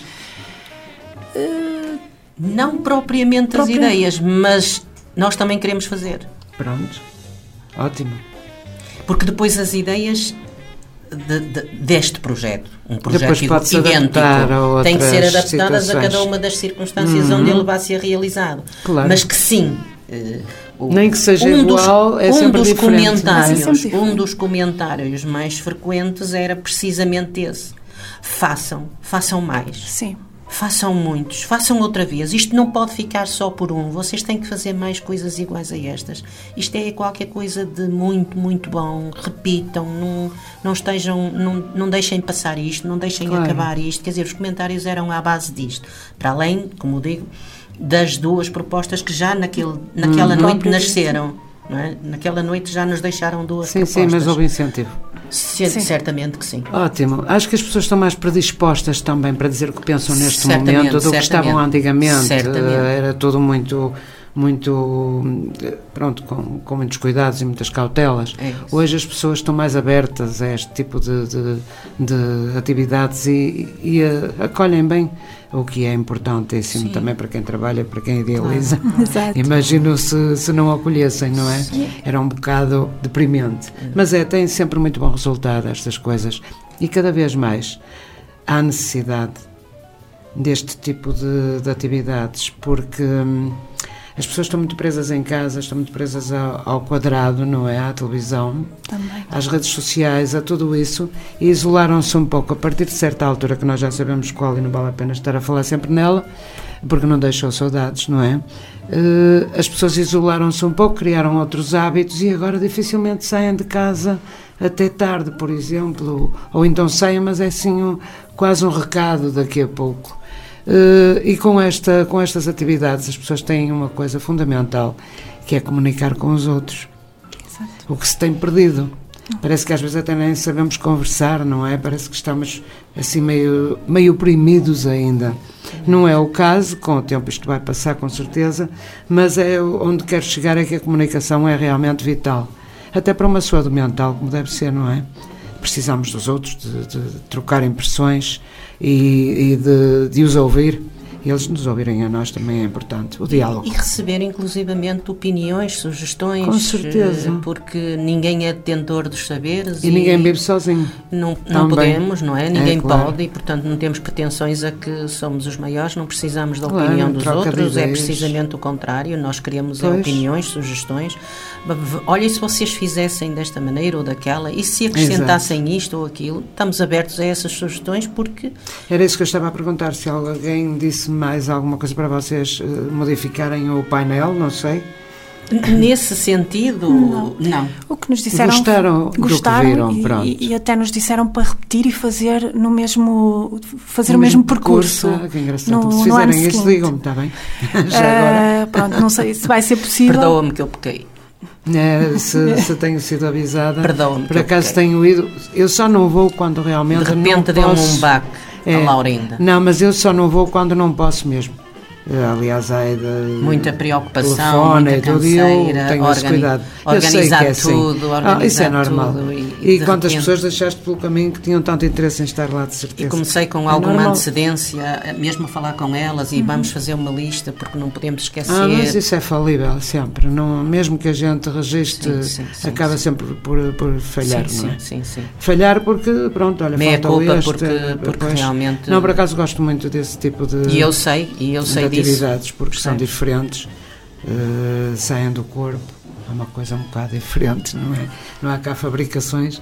Speaker 3: Uh, não propriamente
Speaker 4: Propria...
Speaker 3: as ideias, mas nós também queremos fazer.
Speaker 2: Pronto. Ótimo.
Speaker 3: Porque depois as ideias... De, de, deste projeto, um projeto
Speaker 2: idêntico,
Speaker 3: tem que ser adaptadas
Speaker 2: situações.
Speaker 3: a cada uma das circunstâncias uhum. onde ele vai ser realizado.
Speaker 2: Claro.
Speaker 3: Mas que sim, uh, o,
Speaker 2: nem que seja
Speaker 3: um
Speaker 2: igual,
Speaker 3: dos,
Speaker 2: é
Speaker 3: um
Speaker 2: sempre
Speaker 3: dos
Speaker 2: diferente.
Speaker 3: comentários,
Speaker 4: é sempre
Speaker 3: um dos comentários mais frequentes era precisamente esse: façam, façam mais.
Speaker 4: Sim.
Speaker 3: Façam muitos, façam outra vez. Isto não pode ficar só por um. Vocês têm que fazer mais coisas iguais a estas. Isto é qualquer coisa de muito, muito bom. Repitam, não, não estejam, não, não deixem passar isto, não deixem
Speaker 2: claro.
Speaker 3: acabar isto. Quer dizer, os comentários eram à base disto. Para além, como digo, das duas propostas que já naquele, naquela hum, noite nasceram. Não é? Naquela noite já nos deixaram duas
Speaker 2: sim,
Speaker 3: propostas.
Speaker 2: Sim, mas houve incentivo.
Speaker 3: C- certamente que sim.
Speaker 2: Ótimo. Acho que as pessoas estão mais predispostas também para dizer o que pensam neste
Speaker 3: certamente,
Speaker 2: momento do
Speaker 3: certamente.
Speaker 2: que estavam antigamente.
Speaker 3: Certamente.
Speaker 2: Era tudo muito... muito, pronto, com, com muitos cuidados e muitas cautelas.
Speaker 3: É
Speaker 2: Hoje as pessoas estão mais abertas a este tipo de, de, de atividades e, e a, acolhem bem, o que é importantíssimo
Speaker 3: Sim.
Speaker 2: também para quem trabalha, para quem idealiza.
Speaker 4: Claro.
Speaker 2: Imagino se, se não acolhessem, não é? Sim. Era um bocado deprimente. Mas é, tem sempre muito bom resultado estas coisas. E cada vez mais há necessidade deste tipo de, de atividades, porque hum, as pessoas estão muito presas em casa, estão muito presas ao, ao quadrado, não é? À televisão,
Speaker 4: também.
Speaker 2: Às redes sociais, a tudo isso, e isolaram-se um pouco a partir de certa altura, que nós já sabemos qual e não vale a pena estar a falar sempre nela, porque não deixou saudades, não é? Uh, as pessoas isolaram-se um pouco, criaram outros hábitos e agora dificilmente saem de casa até tarde, por exemplo, ou então saem, mas é assim um, quase um recado daqui a pouco. Uh, e com, esta, com estas atividades as pessoas têm uma coisa fundamental, que é comunicar com os outros.
Speaker 4: Exato.
Speaker 2: O que se tem perdido. Parece que às vezes até nem sabemos conversar, não é? Parece que estamos assim meio, meio oprimidos ainda. Não é o caso, com o tempo isto vai passar com certeza, mas é onde quero chegar é que a comunicação é realmente vital. Até para uma saúde mental, como deve ser, não é? Precisamos dos outros, de, de trocar impressões e, e de, de os ouvir. E eles nos ouvirem a nós também é importante, o diálogo.
Speaker 3: E receber inclusivamente opiniões, sugestões.
Speaker 2: Com certeza.
Speaker 3: Porque ninguém é detentor dos saberes.
Speaker 2: E, e ninguém vive sozinho.
Speaker 3: Não, não podemos, não é? Ninguém é, claro. pode e, portanto, não temos pretensões a que somos os maiores, não precisamos da
Speaker 2: claro,
Speaker 3: opinião dos outros, é precisamente o contrário, nós queremos é, opiniões, sugestões. Olha, e se vocês fizessem desta maneira ou daquela, e se acrescentassem Exato. isto ou aquilo, estamos abertos a essas sugestões porque...
Speaker 2: Era isso que eu estava a perguntar, se alguém disse mais alguma coisa para vocês uh, modificarem o painel, não sei.
Speaker 3: Nesse sentido, não. não.
Speaker 4: O que nos disseram,
Speaker 2: gostaram,
Speaker 4: gostaram
Speaker 2: do que viram, pronto.
Speaker 4: E, e até nos disseram para repetir e fazer no mesmo, fazer o mesmo, mesmo percurso.
Speaker 2: percurso. Ah, que engraçado. No, se fizerem isso, digam-me, está bem? Já agora.
Speaker 4: Uh, pronto, não sei se vai ser possível.
Speaker 3: Perdoa-me que eu pequei.
Speaker 2: É, se, se tenho sido avisada.
Speaker 3: Perdoa-me.
Speaker 2: Por acaso tenho ido. Eu só não vou quando realmente.
Speaker 3: De repente deu-me um baque.
Speaker 2: É,
Speaker 3: a Laurinda.
Speaker 2: Não, mas eu só não vou quando não posso mesmo. Aliás, há de,
Speaker 3: muita preocupação,
Speaker 2: telefone,
Speaker 3: muita canseira,
Speaker 2: eu tenho esse cuidado.
Speaker 3: Organizar
Speaker 2: eu sei que é assim.
Speaker 3: tudo, organizar
Speaker 2: ah, isso é normal.
Speaker 3: tudo.
Speaker 2: E,
Speaker 3: e,
Speaker 2: e quantas
Speaker 3: repente,
Speaker 2: pessoas deixaste pelo caminho que tinham tanto interesse em estar lá, de certeza.
Speaker 3: E comecei com
Speaker 2: é
Speaker 3: alguma
Speaker 2: normal.
Speaker 3: antecedência, mesmo a falar com elas, e uhum. vamos fazer uma lista, porque não podemos esquecer.
Speaker 2: Ah, mas isso é falível, sempre. Não, mesmo que a gente registre,
Speaker 3: sim, sim, sim,
Speaker 2: acaba
Speaker 3: sim.
Speaker 2: sempre por, por falhar,
Speaker 3: sim,
Speaker 2: não é?
Speaker 3: Sim, sim, sim.
Speaker 2: Falhar porque, pronto, olha,
Speaker 3: meia
Speaker 2: faltou
Speaker 3: culpa
Speaker 2: este,
Speaker 3: porque, porque
Speaker 2: depois,
Speaker 3: realmente...
Speaker 2: Não, por acaso gosto muito desse tipo de...
Speaker 3: E eu sei, e eu sei
Speaker 2: de atividades,
Speaker 3: disso.
Speaker 2: porque são diferentes, uh, saem do corpo, é uma coisa um bocado diferente, não é? Não há cá fabricações,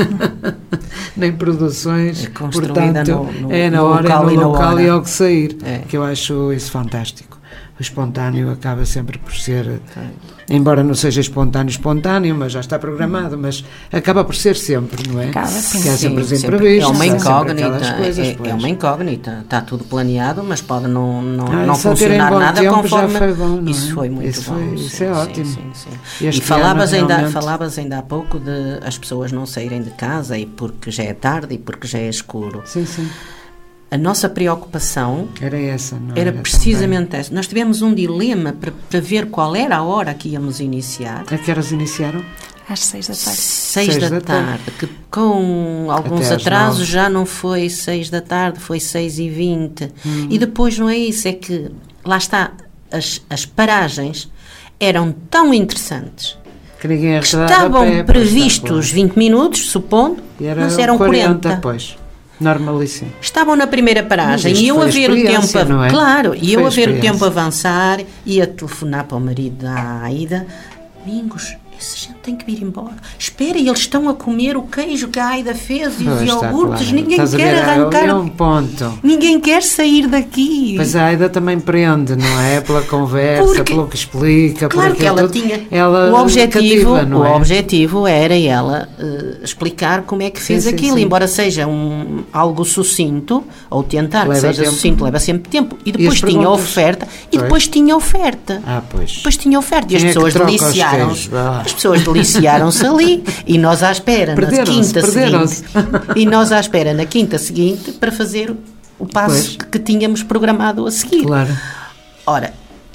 Speaker 2: nem produções,
Speaker 3: é construída
Speaker 2: portanto,
Speaker 3: no, no,
Speaker 2: é na
Speaker 3: no
Speaker 2: hora,
Speaker 3: local,
Speaker 2: é no
Speaker 3: e,
Speaker 2: local
Speaker 3: hora.
Speaker 2: e ao que sair,
Speaker 3: é.
Speaker 2: que eu acho isso fantástico. O espontâneo acaba sempre por ser, é. embora não seja espontâneo, espontâneo, mas já está programado, mas acaba por ser sempre, não é?
Speaker 4: Acaba, sim.
Speaker 2: Porque há sempre os
Speaker 3: sim,
Speaker 2: imprevistos,
Speaker 3: é uma incógnita,
Speaker 2: coisas,
Speaker 3: é, é uma incógnita, está tudo planeado, mas pode não, não,
Speaker 2: ah,
Speaker 3: não funcionar nada conforme...
Speaker 2: Foi bom, não é?
Speaker 3: Isso foi muito
Speaker 2: isso
Speaker 3: bom.
Speaker 2: Foi,
Speaker 3: sim,
Speaker 2: isso é
Speaker 3: sim,
Speaker 2: ótimo.
Speaker 3: Sim, sim, sim.
Speaker 2: E,
Speaker 3: e falavas, ainda,
Speaker 2: realmente...
Speaker 3: falavas ainda há pouco de as pessoas não saírem de casa e porque já é tarde e porque já é escuro.
Speaker 2: Sim, sim.
Speaker 3: A nossa preocupação
Speaker 2: era essa, não
Speaker 3: era,
Speaker 2: era
Speaker 3: precisamente
Speaker 2: também.
Speaker 3: essa. Nós tivemos um dilema para, para ver qual era a hora que íamos iniciar.
Speaker 2: A que horas iniciaram?
Speaker 4: Às seis da tarde.
Speaker 3: Seis, seis da, da tarde, tarde, que com alguns
Speaker 2: Até
Speaker 3: atrasos já não foi seis da tarde, foi seis e vinte. Hum. E depois não é isso, é que, lá está, as, as paragens eram tão interessantes.
Speaker 2: Que ninguém
Speaker 3: estavam
Speaker 2: pé,
Speaker 3: previstos vinte minutos, supondo,
Speaker 2: era
Speaker 3: mas eram quarenta.
Speaker 2: quarenta pois. Normalíssimo.
Speaker 3: Estavam na primeira paragem e eu a ver o tempo a,
Speaker 2: não é?
Speaker 3: claro, e eu a ver o tempo
Speaker 2: a
Speaker 3: avançar e a telefonar para o marido da Aida. Domingos, essa gente tem que vir embora. Espera, eles estão a comer o queijo que a Aida fez e os iogurtes. Claro. Ninguém
Speaker 2: Estás
Speaker 3: quer arrancar.
Speaker 2: É um ponto.
Speaker 3: Ninguém quer sair daqui.
Speaker 2: Mas a Aida também prende, não é? Pela conversa,
Speaker 3: Porque,
Speaker 2: pelo que explica.
Speaker 3: Claro que ela
Speaker 2: tudo,
Speaker 3: tinha.
Speaker 2: Ela
Speaker 3: o objetivo,
Speaker 2: cativa, não
Speaker 3: o
Speaker 2: é?
Speaker 3: objetivo era ela uh, explicar como é que fez
Speaker 2: sim,
Speaker 3: aquilo,
Speaker 2: sim, sim.
Speaker 3: embora seja um, algo sucinto, ou tentar
Speaker 2: leva
Speaker 3: que seja
Speaker 2: tempo.
Speaker 3: sucinto, leva sempre tempo. E depois
Speaker 2: e
Speaker 3: tinha oferta. E
Speaker 2: pois.
Speaker 3: depois tinha oferta.
Speaker 2: Ah, pois.
Speaker 3: Depois tinha oferta. E as
Speaker 2: Quem
Speaker 3: pessoas
Speaker 2: é
Speaker 3: deliciaram-se. As pessoas deliciaram-se ali. E nós à espera na quinta seguinte. E nós à espera na quinta seguinte para fazer o passo pois. que tínhamos programado a seguir.
Speaker 2: Claro.
Speaker 3: Ora,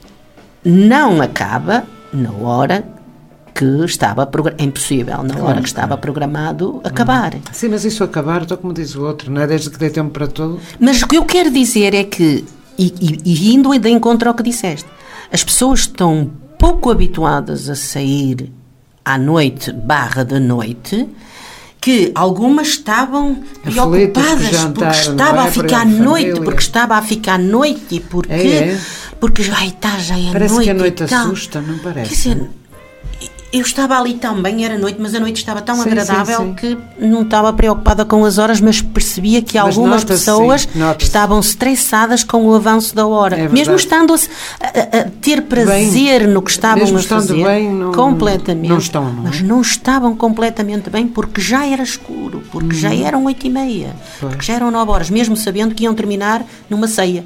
Speaker 3: não acaba na hora que estava programado. É impossível, na
Speaker 2: claro,
Speaker 3: hora que estava
Speaker 2: claro.
Speaker 3: programado, acabar.
Speaker 2: Sim, mas isso acabar, então como diz o outro, não é? Desde que dê tempo para tudo.
Speaker 3: Mas o que eu quero dizer é que, e, e, e indo de encontro ao que disseste, as pessoas estão pouco habituadas a sair à noite, barra da noite, que algumas estavam preocupadas
Speaker 2: jantar,
Speaker 3: porque estava
Speaker 2: é?
Speaker 3: a ficar à noite,
Speaker 2: família.
Speaker 3: porque estava a ficar à noite e porque,
Speaker 2: é, é.
Speaker 3: porque já está, já é
Speaker 2: parece
Speaker 3: noite.
Speaker 2: que a noite
Speaker 3: e tal.
Speaker 2: assusta, não parece?
Speaker 3: Quer dizer, eu estava ali também, era noite, mas a noite estava tão
Speaker 2: sim,
Speaker 3: agradável
Speaker 2: sim, sim.
Speaker 3: que não estava preocupada com as horas, mas percebia que
Speaker 2: mas
Speaker 3: algumas pessoas estavam estressadas com o avanço da hora.
Speaker 2: É
Speaker 3: mesmo estando a, a, a ter prazer bem, no que estavam
Speaker 2: mesmo
Speaker 3: a fazer,
Speaker 2: bem, não,
Speaker 3: completamente,
Speaker 2: não estão, não é?
Speaker 3: mas não estavam completamente bem porque já era escuro, porque hum. já eram oito e meia, pois. porque já eram nove horas, mesmo sabendo que iam terminar numa ceia.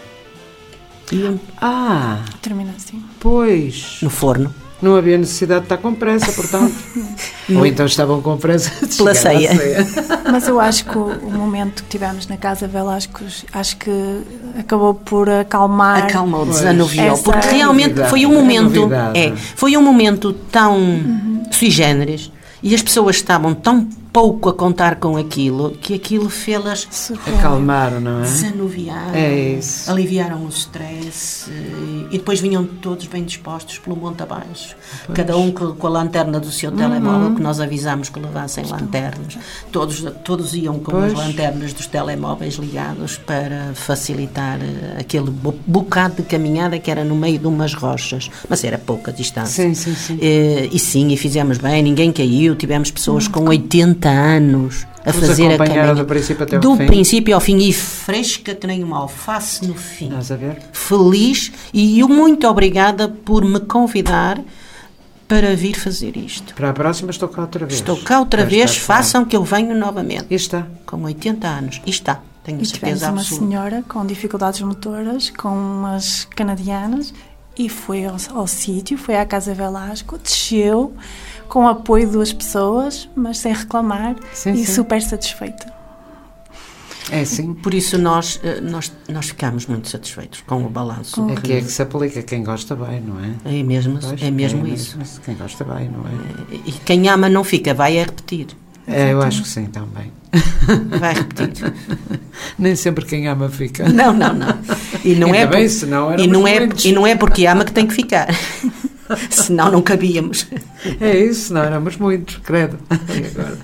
Speaker 3: Iam
Speaker 2: ah,
Speaker 4: termina assim.
Speaker 2: Pois.
Speaker 3: No forno.
Speaker 2: Não havia necessidade de estar com pressa, portanto. Ou então estavam com pressa de
Speaker 3: pela ceia.
Speaker 2: ceia.
Speaker 4: Mas eu acho que o, o momento que tivemos na Casa Velascos, acho que acabou por acalmar.
Speaker 3: Acalmou, desanuviou.
Speaker 4: Essa...
Speaker 3: Porque realmente
Speaker 2: novidade,
Speaker 3: foi um momento.
Speaker 2: É,
Speaker 3: é, foi um momento tão
Speaker 4: uhum.
Speaker 3: sui generis e as pessoas estavam tão pouco a contar com aquilo, que aquilo fez-las
Speaker 2: acalmaram, não é?
Speaker 3: desanuviar,
Speaker 2: É isso.
Speaker 3: aliviaram o stress, e depois vinham todos bem dispostos pelo monte abaixo, pois. Cada um com, com a lanterna do seu uhum. telemóvel, que nós avisámos que levassem Estou. lanternas, todos, todos iam com pois. as lanternas dos telemóveis ligados para facilitar aquele bocado de caminhada que era no meio de umas rochas, mas era pouca distância.
Speaker 2: Sim, sim, sim.
Speaker 3: E, e sim, e fizemos bem, ninguém caiu, tivemos pessoas com oitenta anos a Vamos fazer a caminhada
Speaker 2: do princípio até ao
Speaker 3: do
Speaker 2: fim.
Speaker 3: princípio ao fim, e fresca que nem uma alface no fim.
Speaker 2: Estás a ver?
Speaker 3: Feliz, e muito obrigada por me convidar para vir fazer isto.
Speaker 2: Para a próxima estou cá outra vez.
Speaker 3: Estou cá outra
Speaker 2: Vai
Speaker 3: vez, façam que eu venho novamente.
Speaker 2: E está.
Speaker 3: Com oitenta anos. E está. Tenho
Speaker 4: e
Speaker 3: certeza
Speaker 4: tivemos
Speaker 3: absoluta.
Speaker 4: uma senhora com dificuldades motoras, com umas canadianas, e foi ao, ao sítio, foi à Casa Velasco, desceu com o apoio de duas pessoas, mas sem reclamar, sim, e sim. super satisfeita.
Speaker 2: É sim.
Speaker 3: Por isso nós, nós, nós ficamos muito satisfeitos com o balanço.
Speaker 2: É que é que se aplica, quem gosta bem, não é?
Speaker 3: É mesmo, pois, é mesmo
Speaker 2: é
Speaker 3: isso.
Speaker 2: Mesmo, quem gosta bem, não é?
Speaker 3: E quem ama não fica, vai a repetir.
Speaker 2: É, eu acho que sim, também.
Speaker 3: Vai repetir.
Speaker 2: Nem sempre quem ama fica.
Speaker 3: Não, não, não. E não, é,
Speaker 2: bem,
Speaker 3: por,
Speaker 2: senão
Speaker 3: e, não é, e não é porque ama que tem que ficar. Senão não cabíamos.
Speaker 2: É isso, senão éramos muitos, credo. E agora?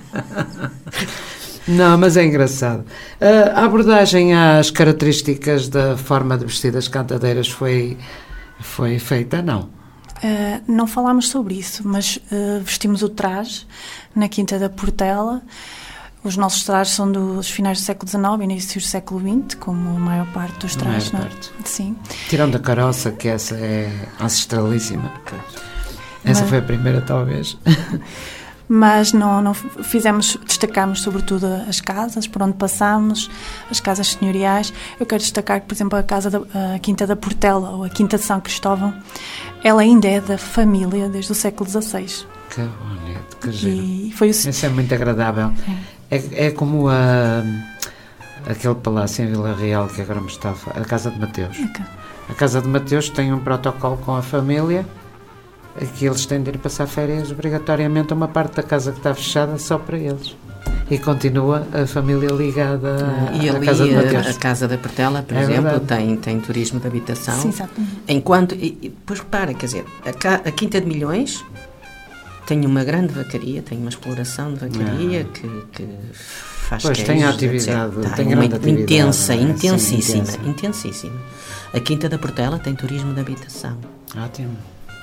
Speaker 2: Não, mas é engraçado. A abordagem às características da forma de vestir das cantadeiras foi, foi feita, não?
Speaker 4: Uh, não falámos sobre isso, mas uh, vestimos o traje na Quinta da Portela. Os nossos trajes são dos finais do século dezenove e início do século vinte, como a maior parte dos trajes.
Speaker 2: A maior parte.
Speaker 4: Sim.
Speaker 2: Tirando a caroça, que essa é ancestralíssima. Essa mas... foi a primeira, talvez.
Speaker 4: Mas não, não fizemos, destacámos sobretudo as casas por onde passámos, as casas senhoriais. Eu quero destacar que, por exemplo, a, casa da, a Quinta da Portela, ou a Quinta de São Cristóvão, ela ainda é da família desde o século dezasseis.
Speaker 2: Que bonito, que giro.
Speaker 4: E foi o...
Speaker 2: Isso é muito agradável. É, é, é como a, aquele palácio em Vila Real que agora me está a, a Casa de Mateus. Okay. A Casa de Mateus tem um protocolo com a família, que eles têm de ir passar férias obrigatoriamente a uma parte da casa que está fechada só para eles. E continua a família ligada à,
Speaker 3: e
Speaker 2: à
Speaker 3: ali,
Speaker 2: Casa de Mateus.
Speaker 3: A, a Casa da Portela, por é exemplo, tem, tem turismo de habitação.
Speaker 4: Sim, exatamente.
Speaker 3: Enquanto, e, e depois repara, quer dizer, a, a Quinta de Milhões tem uma grande vacaria, tem uma exploração de vacaria ah. que, que faz
Speaker 2: pois,
Speaker 3: queijos,
Speaker 2: tem a atividade,
Speaker 3: tem
Speaker 2: tem
Speaker 3: uma
Speaker 2: atividade,
Speaker 3: intensa,
Speaker 2: é?
Speaker 3: intensíssima,
Speaker 2: Sim,
Speaker 3: intensíssima. A Quinta da Portela tem turismo de habitação.
Speaker 2: Ótimo.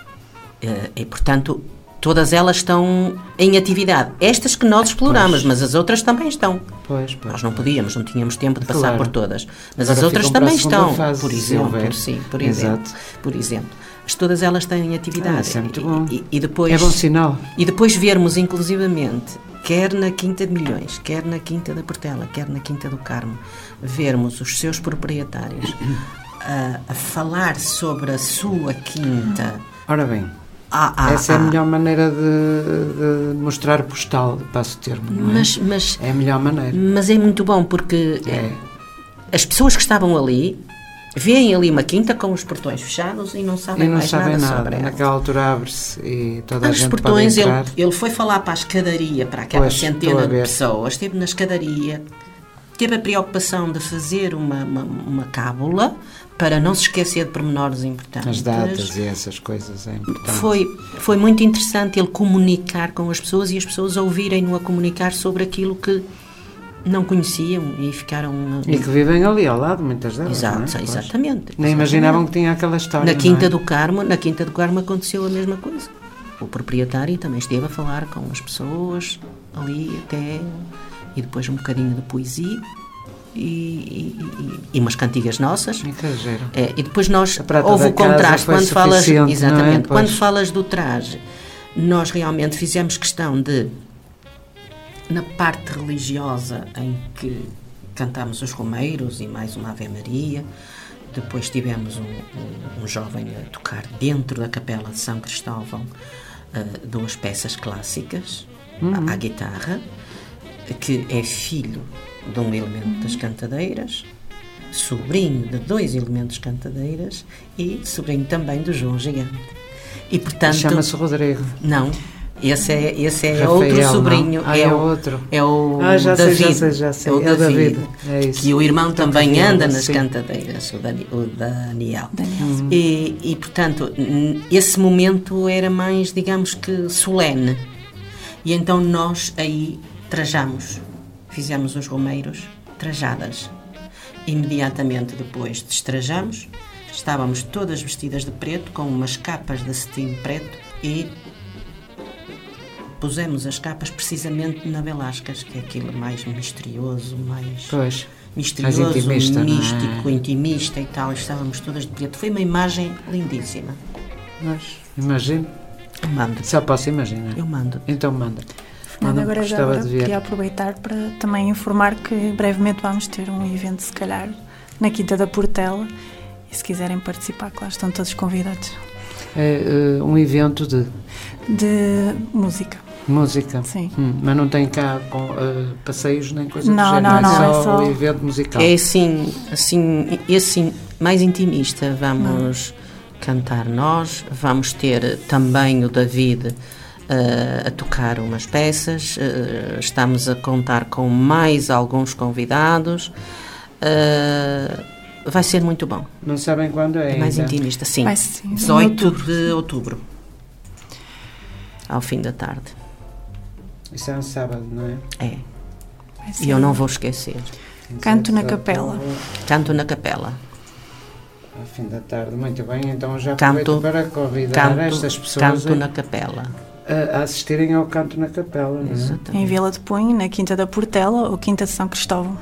Speaker 3: E, portanto, todas elas estão em atividade. Estas que nós exploramos, pois. Mas as outras também estão.
Speaker 2: Pois, pois.
Speaker 3: Nós não podíamos, não tínhamos tempo de passar
Speaker 2: claro.
Speaker 3: por todas. Mas
Speaker 2: agora
Speaker 3: as outras também estão.
Speaker 2: Fase,
Speaker 3: por exemplo, sim, por exemplo.
Speaker 2: Exato.
Speaker 3: Por exemplo. Mas todas elas têm atividade.
Speaker 2: Ah, isso é muito bom.
Speaker 3: E, e depois,
Speaker 2: é bom sinal.
Speaker 3: E depois vermos, inclusivamente, quer na Quinta de Milhões, quer na Quinta da Portela, quer na Quinta do Carmo, vermos os seus proprietários a, a falar sobre a sua quinta.
Speaker 2: Ora bem.
Speaker 3: Ah, ah,
Speaker 2: Essa é a
Speaker 3: ah.
Speaker 2: melhor maneira de, de mostrar postal, passo o termo, não é?
Speaker 3: Mas, mas,
Speaker 2: é a melhor maneira.
Speaker 3: Mas é muito bom, porque
Speaker 2: é.
Speaker 3: as pessoas que estavam ali veem ali uma quinta com os portões fechados e não sabem
Speaker 2: e não
Speaker 3: mais
Speaker 2: sabem
Speaker 3: nada,
Speaker 2: nada
Speaker 3: sobre ela.
Speaker 2: Naquela altura abre-se e toda a
Speaker 3: Os
Speaker 2: gente
Speaker 3: portões,
Speaker 2: pode entrar.
Speaker 3: Ele, ele foi falar para a escadaria, para aquela
Speaker 2: pois,
Speaker 3: centena de pessoas, esteve na escadaria, teve a preocupação de fazer uma, uma, uma cábula para não se esquecer de pormenores importantes.
Speaker 2: As datas e essas coisas é importante.
Speaker 3: Foi, foi muito interessante ele comunicar com as pessoas e as pessoas ouvirem-no a comunicar sobre aquilo que não conheciam e ficaram...
Speaker 2: E que vivem ali ao lado, muitas delas.
Speaker 3: Exato,
Speaker 2: não é?
Speaker 3: exatamente,
Speaker 2: Nem
Speaker 3: exatamente.
Speaker 2: imaginavam que tinha aquela história.
Speaker 3: Na Quinta
Speaker 2: não é?
Speaker 3: do Carmo, na Quinta do Carmo aconteceu a mesma coisa. O proprietário também esteve a falar com as pessoas ali até... E depois um bocadinho de poesia... E, e, e umas cantigas nossas é, e depois nós houve o contraste quando falas exatamente, é? Quando falas do traje, nós realmente fizemos questão de, na parte religiosa em que cantamos os romeiros e mais uma Ave Maria, depois tivemos um, um, um jovem a tocar dentro da Capela de São Cristóvão uh, duas peças clássicas uhum. à, à guitarra, que é filho de um elemento das cantadeiras, sobrinho de dois elementos cantadeiras e sobrinho também do João Gigante. E portanto
Speaker 2: chama-se Rodrigo.
Speaker 3: Não. Esse é, esse é
Speaker 2: Rafael,
Speaker 3: outro sobrinho.
Speaker 2: Ah, é, é outro.
Speaker 3: É o
Speaker 2: ah, já
Speaker 3: David.
Speaker 2: Sei, já sei, já sei.
Speaker 3: É o
Speaker 2: é
Speaker 3: David.
Speaker 2: David. É isso.
Speaker 3: Que o irmão
Speaker 2: então,
Speaker 3: também
Speaker 2: David,
Speaker 3: anda nas
Speaker 2: sim.
Speaker 3: cantadeiras, o, Dani, o Daniel.
Speaker 4: Daniel.
Speaker 2: Hum.
Speaker 3: E, e, portanto, esse momento era mais, digamos que, solene. E então nós aí trajamos, fizemos os romeiros trajadas. Imediatamente depois destrajamos, estávamos todas vestidas de preto, com umas capas de cetim preto e pusemos as capas precisamente na Velasquez, que é aquilo mais misterioso, mais
Speaker 2: Pois.
Speaker 3: misterioso,
Speaker 2: mais intimista,
Speaker 3: místico,
Speaker 2: é?
Speaker 3: intimista e tal. Estávamos todas de preto. Foi uma imagem lindíssima.
Speaker 2: Mas, imagino.
Speaker 3: Eu mando.
Speaker 2: Só posso imaginar.
Speaker 3: Eu mando.
Speaker 2: Então manda.
Speaker 4: Fernando,
Speaker 2: Manda,
Speaker 4: agora já
Speaker 2: gostava
Speaker 4: agora
Speaker 2: de ver.
Speaker 4: queria aproveitar para também informar que brevemente vamos ter um evento, se calhar, na Quinta da Portela. E se quiserem participar, claro, estão todos convidados.
Speaker 2: É uh, um evento de
Speaker 4: De música.
Speaker 2: música.
Speaker 4: Sim.
Speaker 2: Hum, mas não tem cá com, uh, passeios nem coisa do
Speaker 4: Não,
Speaker 2: género.
Speaker 4: não, não,
Speaker 2: é
Speaker 4: é
Speaker 2: só
Speaker 4: só-
Speaker 2: o evento musical.
Speaker 3: É assim, assim, esse mais intimista. Vamos cantar nós, vamos ter também o David uh, a tocar umas peças, uh, estamos a contar com mais alguns convidados. Uh, vai ser muito bom.
Speaker 2: Não sabem quando é
Speaker 3: É mais
Speaker 2: ainda.
Speaker 3: intimista, sim.
Speaker 4: Vai sim, em
Speaker 3: dezoito
Speaker 4: outubro.
Speaker 3: de outubro, ao fim da tarde.
Speaker 2: Isso é um sábado, não é?
Speaker 3: É,
Speaker 4: Vai
Speaker 3: e
Speaker 4: ser.
Speaker 3: eu não vou esquecer.
Speaker 4: Canto na capela.
Speaker 3: Canto na capela.
Speaker 2: Ao fim da tarde, muito bem. Então já
Speaker 3: Canto-
Speaker 2: aproveito para convidar
Speaker 3: Canto,
Speaker 2: estas pessoas
Speaker 3: canto
Speaker 2: a,
Speaker 3: na capela.
Speaker 2: a- a assistirem ao canto na capela, não é?
Speaker 3: Exatamente.
Speaker 4: Em Vila de Punho, na Quinta da Portela ou Quinta de São Cristóvão.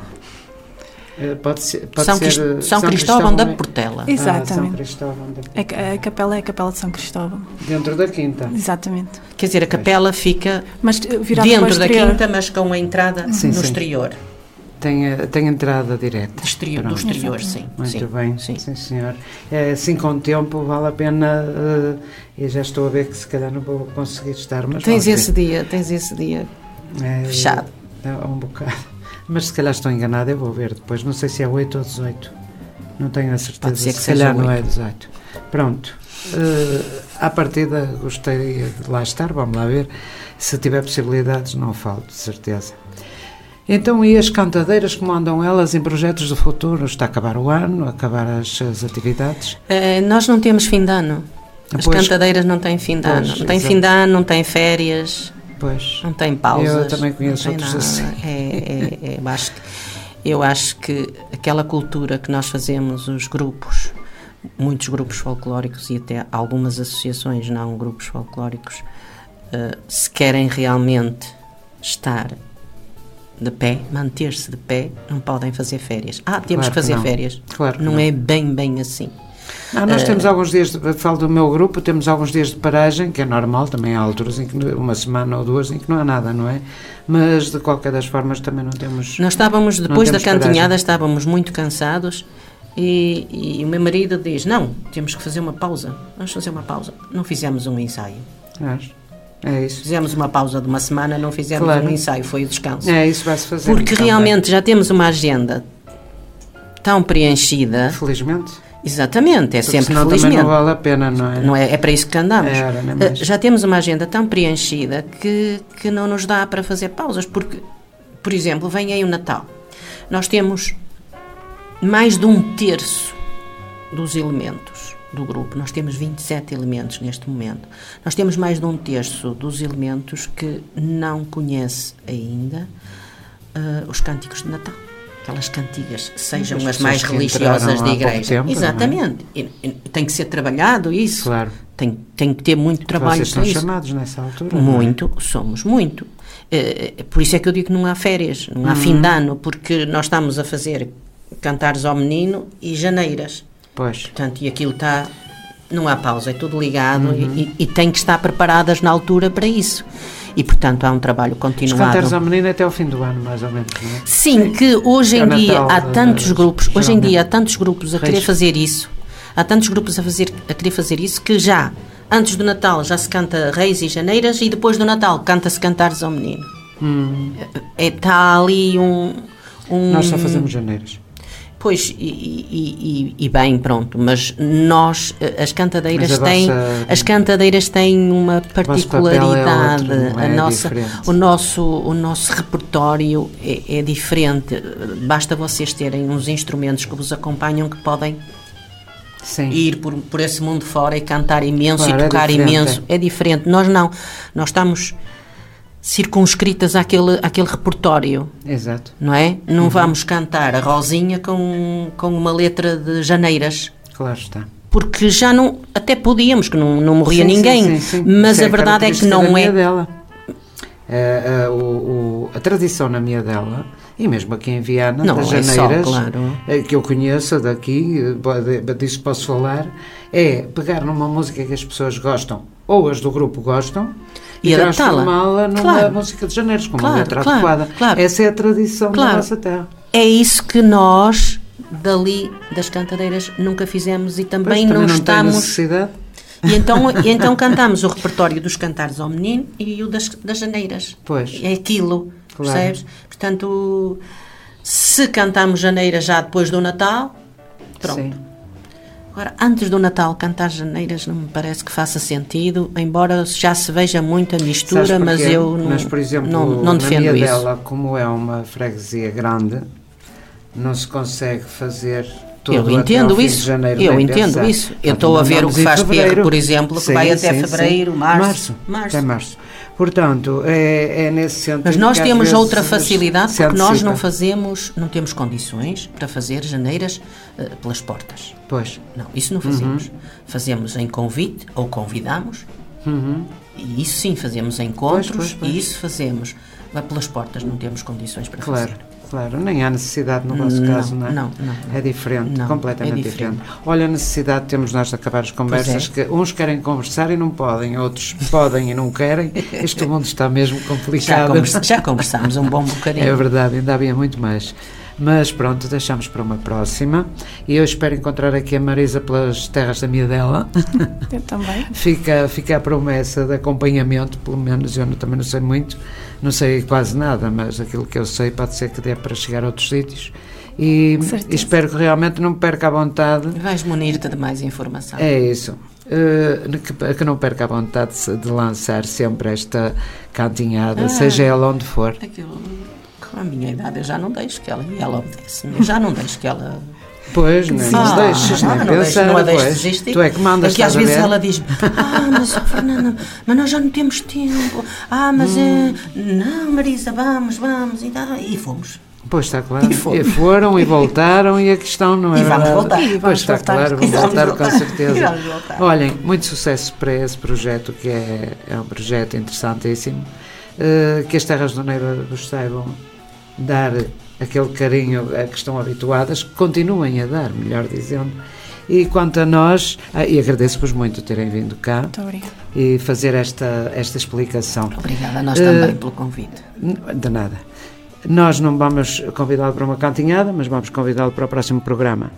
Speaker 2: Eh, Pode ser, pode
Speaker 3: São,
Speaker 2: ser
Speaker 3: Crist-
Speaker 2: eh,
Speaker 3: São Cristóvão da
Speaker 2: é-
Speaker 3: Portela.
Speaker 4: Isso.
Speaker 2: Ah, São
Speaker 4: Exatamente.
Speaker 2: Cristóvão da...
Speaker 4: A, ca- a capela é a Capela de São Cristóvão.
Speaker 2: Dentro da quinta.
Speaker 4: Exatamente.
Speaker 3: Quer dizer, a capela fica
Speaker 4: Mas eh, virado para o
Speaker 3: dentro da
Speaker 4: exterior.
Speaker 3: quinta, mas com a entrada
Speaker 2: Sim,
Speaker 3: no
Speaker 2: sim.
Speaker 3: exterior.
Speaker 2: Tem, eh, tem entrada direta.
Speaker 3: Exterior- do
Speaker 2: Pronto.
Speaker 3: exterior, sim.
Speaker 2: Muito
Speaker 3: sim,
Speaker 2: bem,
Speaker 3: Sim.
Speaker 2: sim, senhor. É, assim com o tempo vale a pena. eh, eu já estou a ver que se calhar não vou conseguir estar, mas
Speaker 3: Tens
Speaker 2: vamos
Speaker 3: esse
Speaker 2: ver.
Speaker 3: dia, tens esse dia
Speaker 2: É,
Speaker 3: fechado.
Speaker 2: É um bocado. Mas se calhar estou enganada, eu vou ver depois. Não sei se é oito ou dezoito. Não tenho a certeza.
Speaker 3: Pode ser que
Speaker 2: se
Speaker 3: seja
Speaker 2: calhar não é
Speaker 3: oito.
Speaker 2: dezoito. Pronto. Uh, à partida gostaria de lá estar, vamos lá ver. Se tiver possibilidades, não falo, de certeza. Então, e as cantadeiras, como andam elas em projetos do futuro? Está a acabar o ano, a acabar as, as atividades?
Speaker 3: Eh, nós não temos fim de ano. As
Speaker 2: Pois.
Speaker 3: cantadeiras não têm fim de
Speaker 2: Pois,
Speaker 3: ano. Não têm
Speaker 2: exato.
Speaker 3: fim de ano, não têm férias,
Speaker 2: Pois.
Speaker 3: não têm pausas.
Speaker 2: Eu também conheço
Speaker 3: não tem
Speaker 2: outros
Speaker 3: nada.
Speaker 2: assim.
Speaker 3: É, é, é, eu, acho que, eu acho que aquela cultura que nós fazemos, os grupos, muitos grupos folclóricos e até algumas associações, não grupos folclóricos, eh, se querem realmente estar de pé, manter-se de pé, não podem fazer férias. Ah, temos
Speaker 2: Claro
Speaker 3: que fazer
Speaker 2: que não.
Speaker 3: férias.
Speaker 2: Claro que
Speaker 3: não,
Speaker 2: não.
Speaker 3: é bem, bem assim.
Speaker 2: Ah, nós
Speaker 3: Eh,
Speaker 2: temos alguns dias, de, falo do meu grupo, temos alguns dias de paragem, que é normal, também há alturas em que uma semana ou duas em que não há nada, não é? Mas de qualquer das formas também não temos.
Speaker 3: Nós estávamos, depois da
Speaker 2: temos
Speaker 3: cantinhada,
Speaker 2: paragem.
Speaker 3: estávamos muito cansados e, e o meu marido diz, não, temos que fazer uma pausa, vamos fazer uma pausa. Não fizemos um ensaio.
Speaker 2: Acho. É isso.
Speaker 3: Fizemos uma pausa de uma semana, não fizemos
Speaker 2: Claro.
Speaker 3: um ensaio, foi o descanso.
Speaker 2: É isso, vai-se fazer.
Speaker 3: Porque
Speaker 2: então,
Speaker 3: realmente já temos uma agenda tão preenchida.
Speaker 2: bem. Felizmente.
Speaker 3: Exatamente, é
Speaker 2: Porque
Speaker 3: sempre
Speaker 2: senão
Speaker 3: felizmente.
Speaker 2: também não vale a pena, não é?
Speaker 3: Não é, é para isso que andamos.
Speaker 2: Era, não é mais?
Speaker 3: Eh, Já temos uma agenda tão preenchida que, que não nos dá para fazer pausas, porque, por exemplo, vem aí o Natal. Nós temos mais de um terço dos elementos do grupo. Nós temos vinte e sete elementos neste momento. Nós temos mais de um terço dos elementos que não conhece ainda eh, os cânticos de Natal. Aquelas cantigas, sejam
Speaker 2: As
Speaker 3: as
Speaker 2: pessoas
Speaker 3: mais
Speaker 2: que
Speaker 3: religiosas
Speaker 2: entraram
Speaker 3: de
Speaker 2: há pouco
Speaker 3: igreja.
Speaker 2: tempo, não é?
Speaker 3: Exatamente. E- e tem que ser trabalhado isso.
Speaker 2: Claro.
Speaker 3: Tem, tem que ter muito trabalho
Speaker 2: Vocês
Speaker 3: para
Speaker 2: são
Speaker 3: isso.
Speaker 2: chamados nessa altura. não é?
Speaker 3: Muito, somos muito. Eh, por isso é que eu digo que não há férias, não há
Speaker 2: Uhum.
Speaker 3: fim de ano, porque nós estamos a fazer cantares ao menino e janeiras.
Speaker 2: Pois.
Speaker 3: Portanto, e aquilo está. Não há pausa, é tudo ligado
Speaker 2: Uhum.
Speaker 3: e, e tem que estar preparadas na altura para isso. E, portanto, há um trabalho
Speaker 2: Os
Speaker 3: continuado.
Speaker 2: cantares ao menino até ao fim do ano, mais ou menos, não é?
Speaker 3: Sim, que hoje
Speaker 2: É
Speaker 3: em
Speaker 2: o
Speaker 3: dia
Speaker 2: Natal,
Speaker 3: há
Speaker 2: eh,
Speaker 3: tantos grupos, hoje em
Speaker 2: geralmente.
Speaker 3: dia há tantos grupos a querer
Speaker 2: Reis.
Speaker 3: fazer isso, há tantos grupos a, fazer, a querer fazer isso, que já, antes do Natal, já se canta Reis e Janeiras e depois do Natal canta-se Cantares ao Menino.
Speaker 2: Hum,
Speaker 3: É, está ali um... um
Speaker 2: nós só fazemos janeiras.
Speaker 3: Pois, e, e, e, e bem, pronto, mas nós, as cantadeiras têm, vossa, as cantadeiras têm uma particularidade,
Speaker 2: o, é outro,
Speaker 3: a
Speaker 2: é
Speaker 3: nossa, o, nosso, o nosso repertório é, é diferente, basta vocês terem uns instrumentos que vos acompanham que podem Sim. ir por, por esse mundo fora e cantar imenso claro, e tocar é imenso, é. é diferente, nós não, nós estamos circunscritas àquele, àquele repertório.
Speaker 2: Exato.
Speaker 3: Não é? Não uhum. vamos cantar a Rosinha com, com uma letra de Janeiras.
Speaker 2: Claro está.
Speaker 3: Porque já não... Até podíamos, que não, não morria sim, ninguém.
Speaker 2: Sim, sim, sim.
Speaker 3: Mas
Speaker 2: Isso
Speaker 3: a verdade é que não é...
Speaker 2: Dela. É, é, o, o, a tradição na minha dela, e mesmo aqui em Viana, não, das Janeiras, é só, claro. que eu conheço daqui, disso que posso falar, é pegar numa música que as pessoas gostam, ou as do grupo gostam, e, e transformá-la numa claro. música de Janeiros, com claro, uma letra claro, adequada. Claro. Essa é a tradição claro. da nossa terra.
Speaker 3: É isso que nós, dali das cantadeiras, nunca fizemos e também,
Speaker 2: pois, também
Speaker 3: não,
Speaker 2: não
Speaker 3: estamos...
Speaker 2: Tem necessidade.
Speaker 3: E então, e então cantamos o repertório dos cantares ao menino e o das, das Janeiras.
Speaker 2: Pois.
Speaker 3: É aquilo, claro. percebes? Portanto, se cantamos Janeiras já depois do Natal, pronto. Sim. Agora, antes do Natal, cantar Janeiras não me parece que faça sentido, embora já se veja muita mistura, mas eu não,
Speaker 2: mas, por exemplo,
Speaker 3: não, não defendo
Speaker 2: na minha
Speaker 3: isso.
Speaker 2: dela, como é uma freguesia grande, não se consegue fazer todo
Speaker 3: eu entendo
Speaker 2: até
Speaker 3: isso,
Speaker 2: janeiro,
Speaker 3: eu entendo pensar. isso. Eu estou a ver o que faz Pierre, por exemplo, que sim, vai até sim, fevereiro, sim. Março,
Speaker 2: março.
Speaker 3: Março.
Speaker 2: Até março. Portanto, é, é nesse sentido.
Speaker 3: Mas nós
Speaker 2: que
Speaker 3: temos outra facilidade, porque
Speaker 2: antecipa.
Speaker 3: nós não fazemos, não temos condições para fazer Janeiras uh, pelas portas.
Speaker 2: Pois.
Speaker 3: Não, isso não fazemos. Uhum. Fazemos em convite, ou convidamos,
Speaker 2: uhum.
Speaker 3: e isso sim, fazemos encontros,
Speaker 2: pois, pois, pois.
Speaker 3: e isso fazemos. Mas pelas portas não temos condições para
Speaker 2: claro.
Speaker 3: fazer.
Speaker 2: Claro, nem há necessidade no vosso
Speaker 3: não,
Speaker 2: caso, não é?
Speaker 3: Não, não, não.
Speaker 2: É diferente,
Speaker 3: não,
Speaker 2: completamente
Speaker 3: é diferente.
Speaker 2: diferente. Olha, a necessidade temos nós de acabar as conversas, é. que uns querem conversar e não podem, outros podem e não querem. Este mundo está mesmo complicado.
Speaker 3: Já, conversa, já conversámos um bom bocadinho.
Speaker 2: É verdade, ainda havia muito mais. Mas pronto, deixamos para uma próxima. E eu espero encontrar aqui a Marisa pelas terras da Miadela.
Speaker 4: Eu também.
Speaker 2: Fica, fica a promessa de acompanhamento, pelo menos eu não, também não sei muito, não sei quase nada, mas aquilo que eu sei pode ser que dê para chegar a outros sítios. E, e espero que realmente não me perca a vontade.
Speaker 3: Vais munir-te de mais informação.
Speaker 2: É isso. Uh, que, que não perca a vontade de, de lançar sempre esta cantinhada, ah, seja ela onde for.
Speaker 3: Aquilo... Com a minha idade eu já não deixo que ela, e ela obedece, eu já não deixo que ela...
Speaker 2: Pois, nem ah, deixes, nem
Speaker 3: não
Speaker 2: pensar,
Speaker 3: não a deixo
Speaker 2: pois,
Speaker 3: desistir.
Speaker 2: Tu é que mandas,
Speaker 3: é que às vezes ela diz, ah, mas Fernanda, mas nós já não temos tempo, ah, mas hum. é, não, Marisa, vamos, vamos, e, tá, e fomos.
Speaker 2: Pois está claro, e, e foram e voltaram e a questão não é
Speaker 3: e vamos
Speaker 2: verdade.
Speaker 3: Voltar. E
Speaker 2: pois
Speaker 3: vamos
Speaker 2: está
Speaker 3: voltar.
Speaker 2: claro, vamos, vamos voltar, voltar com certeza.
Speaker 3: Olhem,
Speaker 2: muito sucesso para esse projeto, que é, é um projeto interessantíssimo, uh, que as terras do Neiva vos saibam dar aquele carinho a que estão habituadas, que continuem a dar, melhor dizendo. E quanto a nós, ah, e agradeço-vos muito terem vindo cá.
Speaker 4: Muito obrigada.
Speaker 2: E fazer esta, esta explicação.
Speaker 3: Obrigada a nós uh, também pelo convite.
Speaker 2: De nada. Nós não vamos convidá-lo para uma cantinhada, mas vamos convidá-lo para o próximo programa,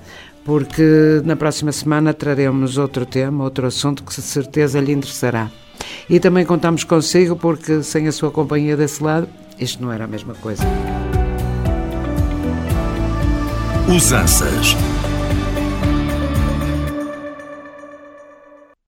Speaker 2: porque na próxima semana traremos outro tema, outro assunto que de certeza lhe interessará. E também contamos consigo, porque sem a sua companhia desse lado, isto não era a mesma coisa.
Speaker 1: Usanças.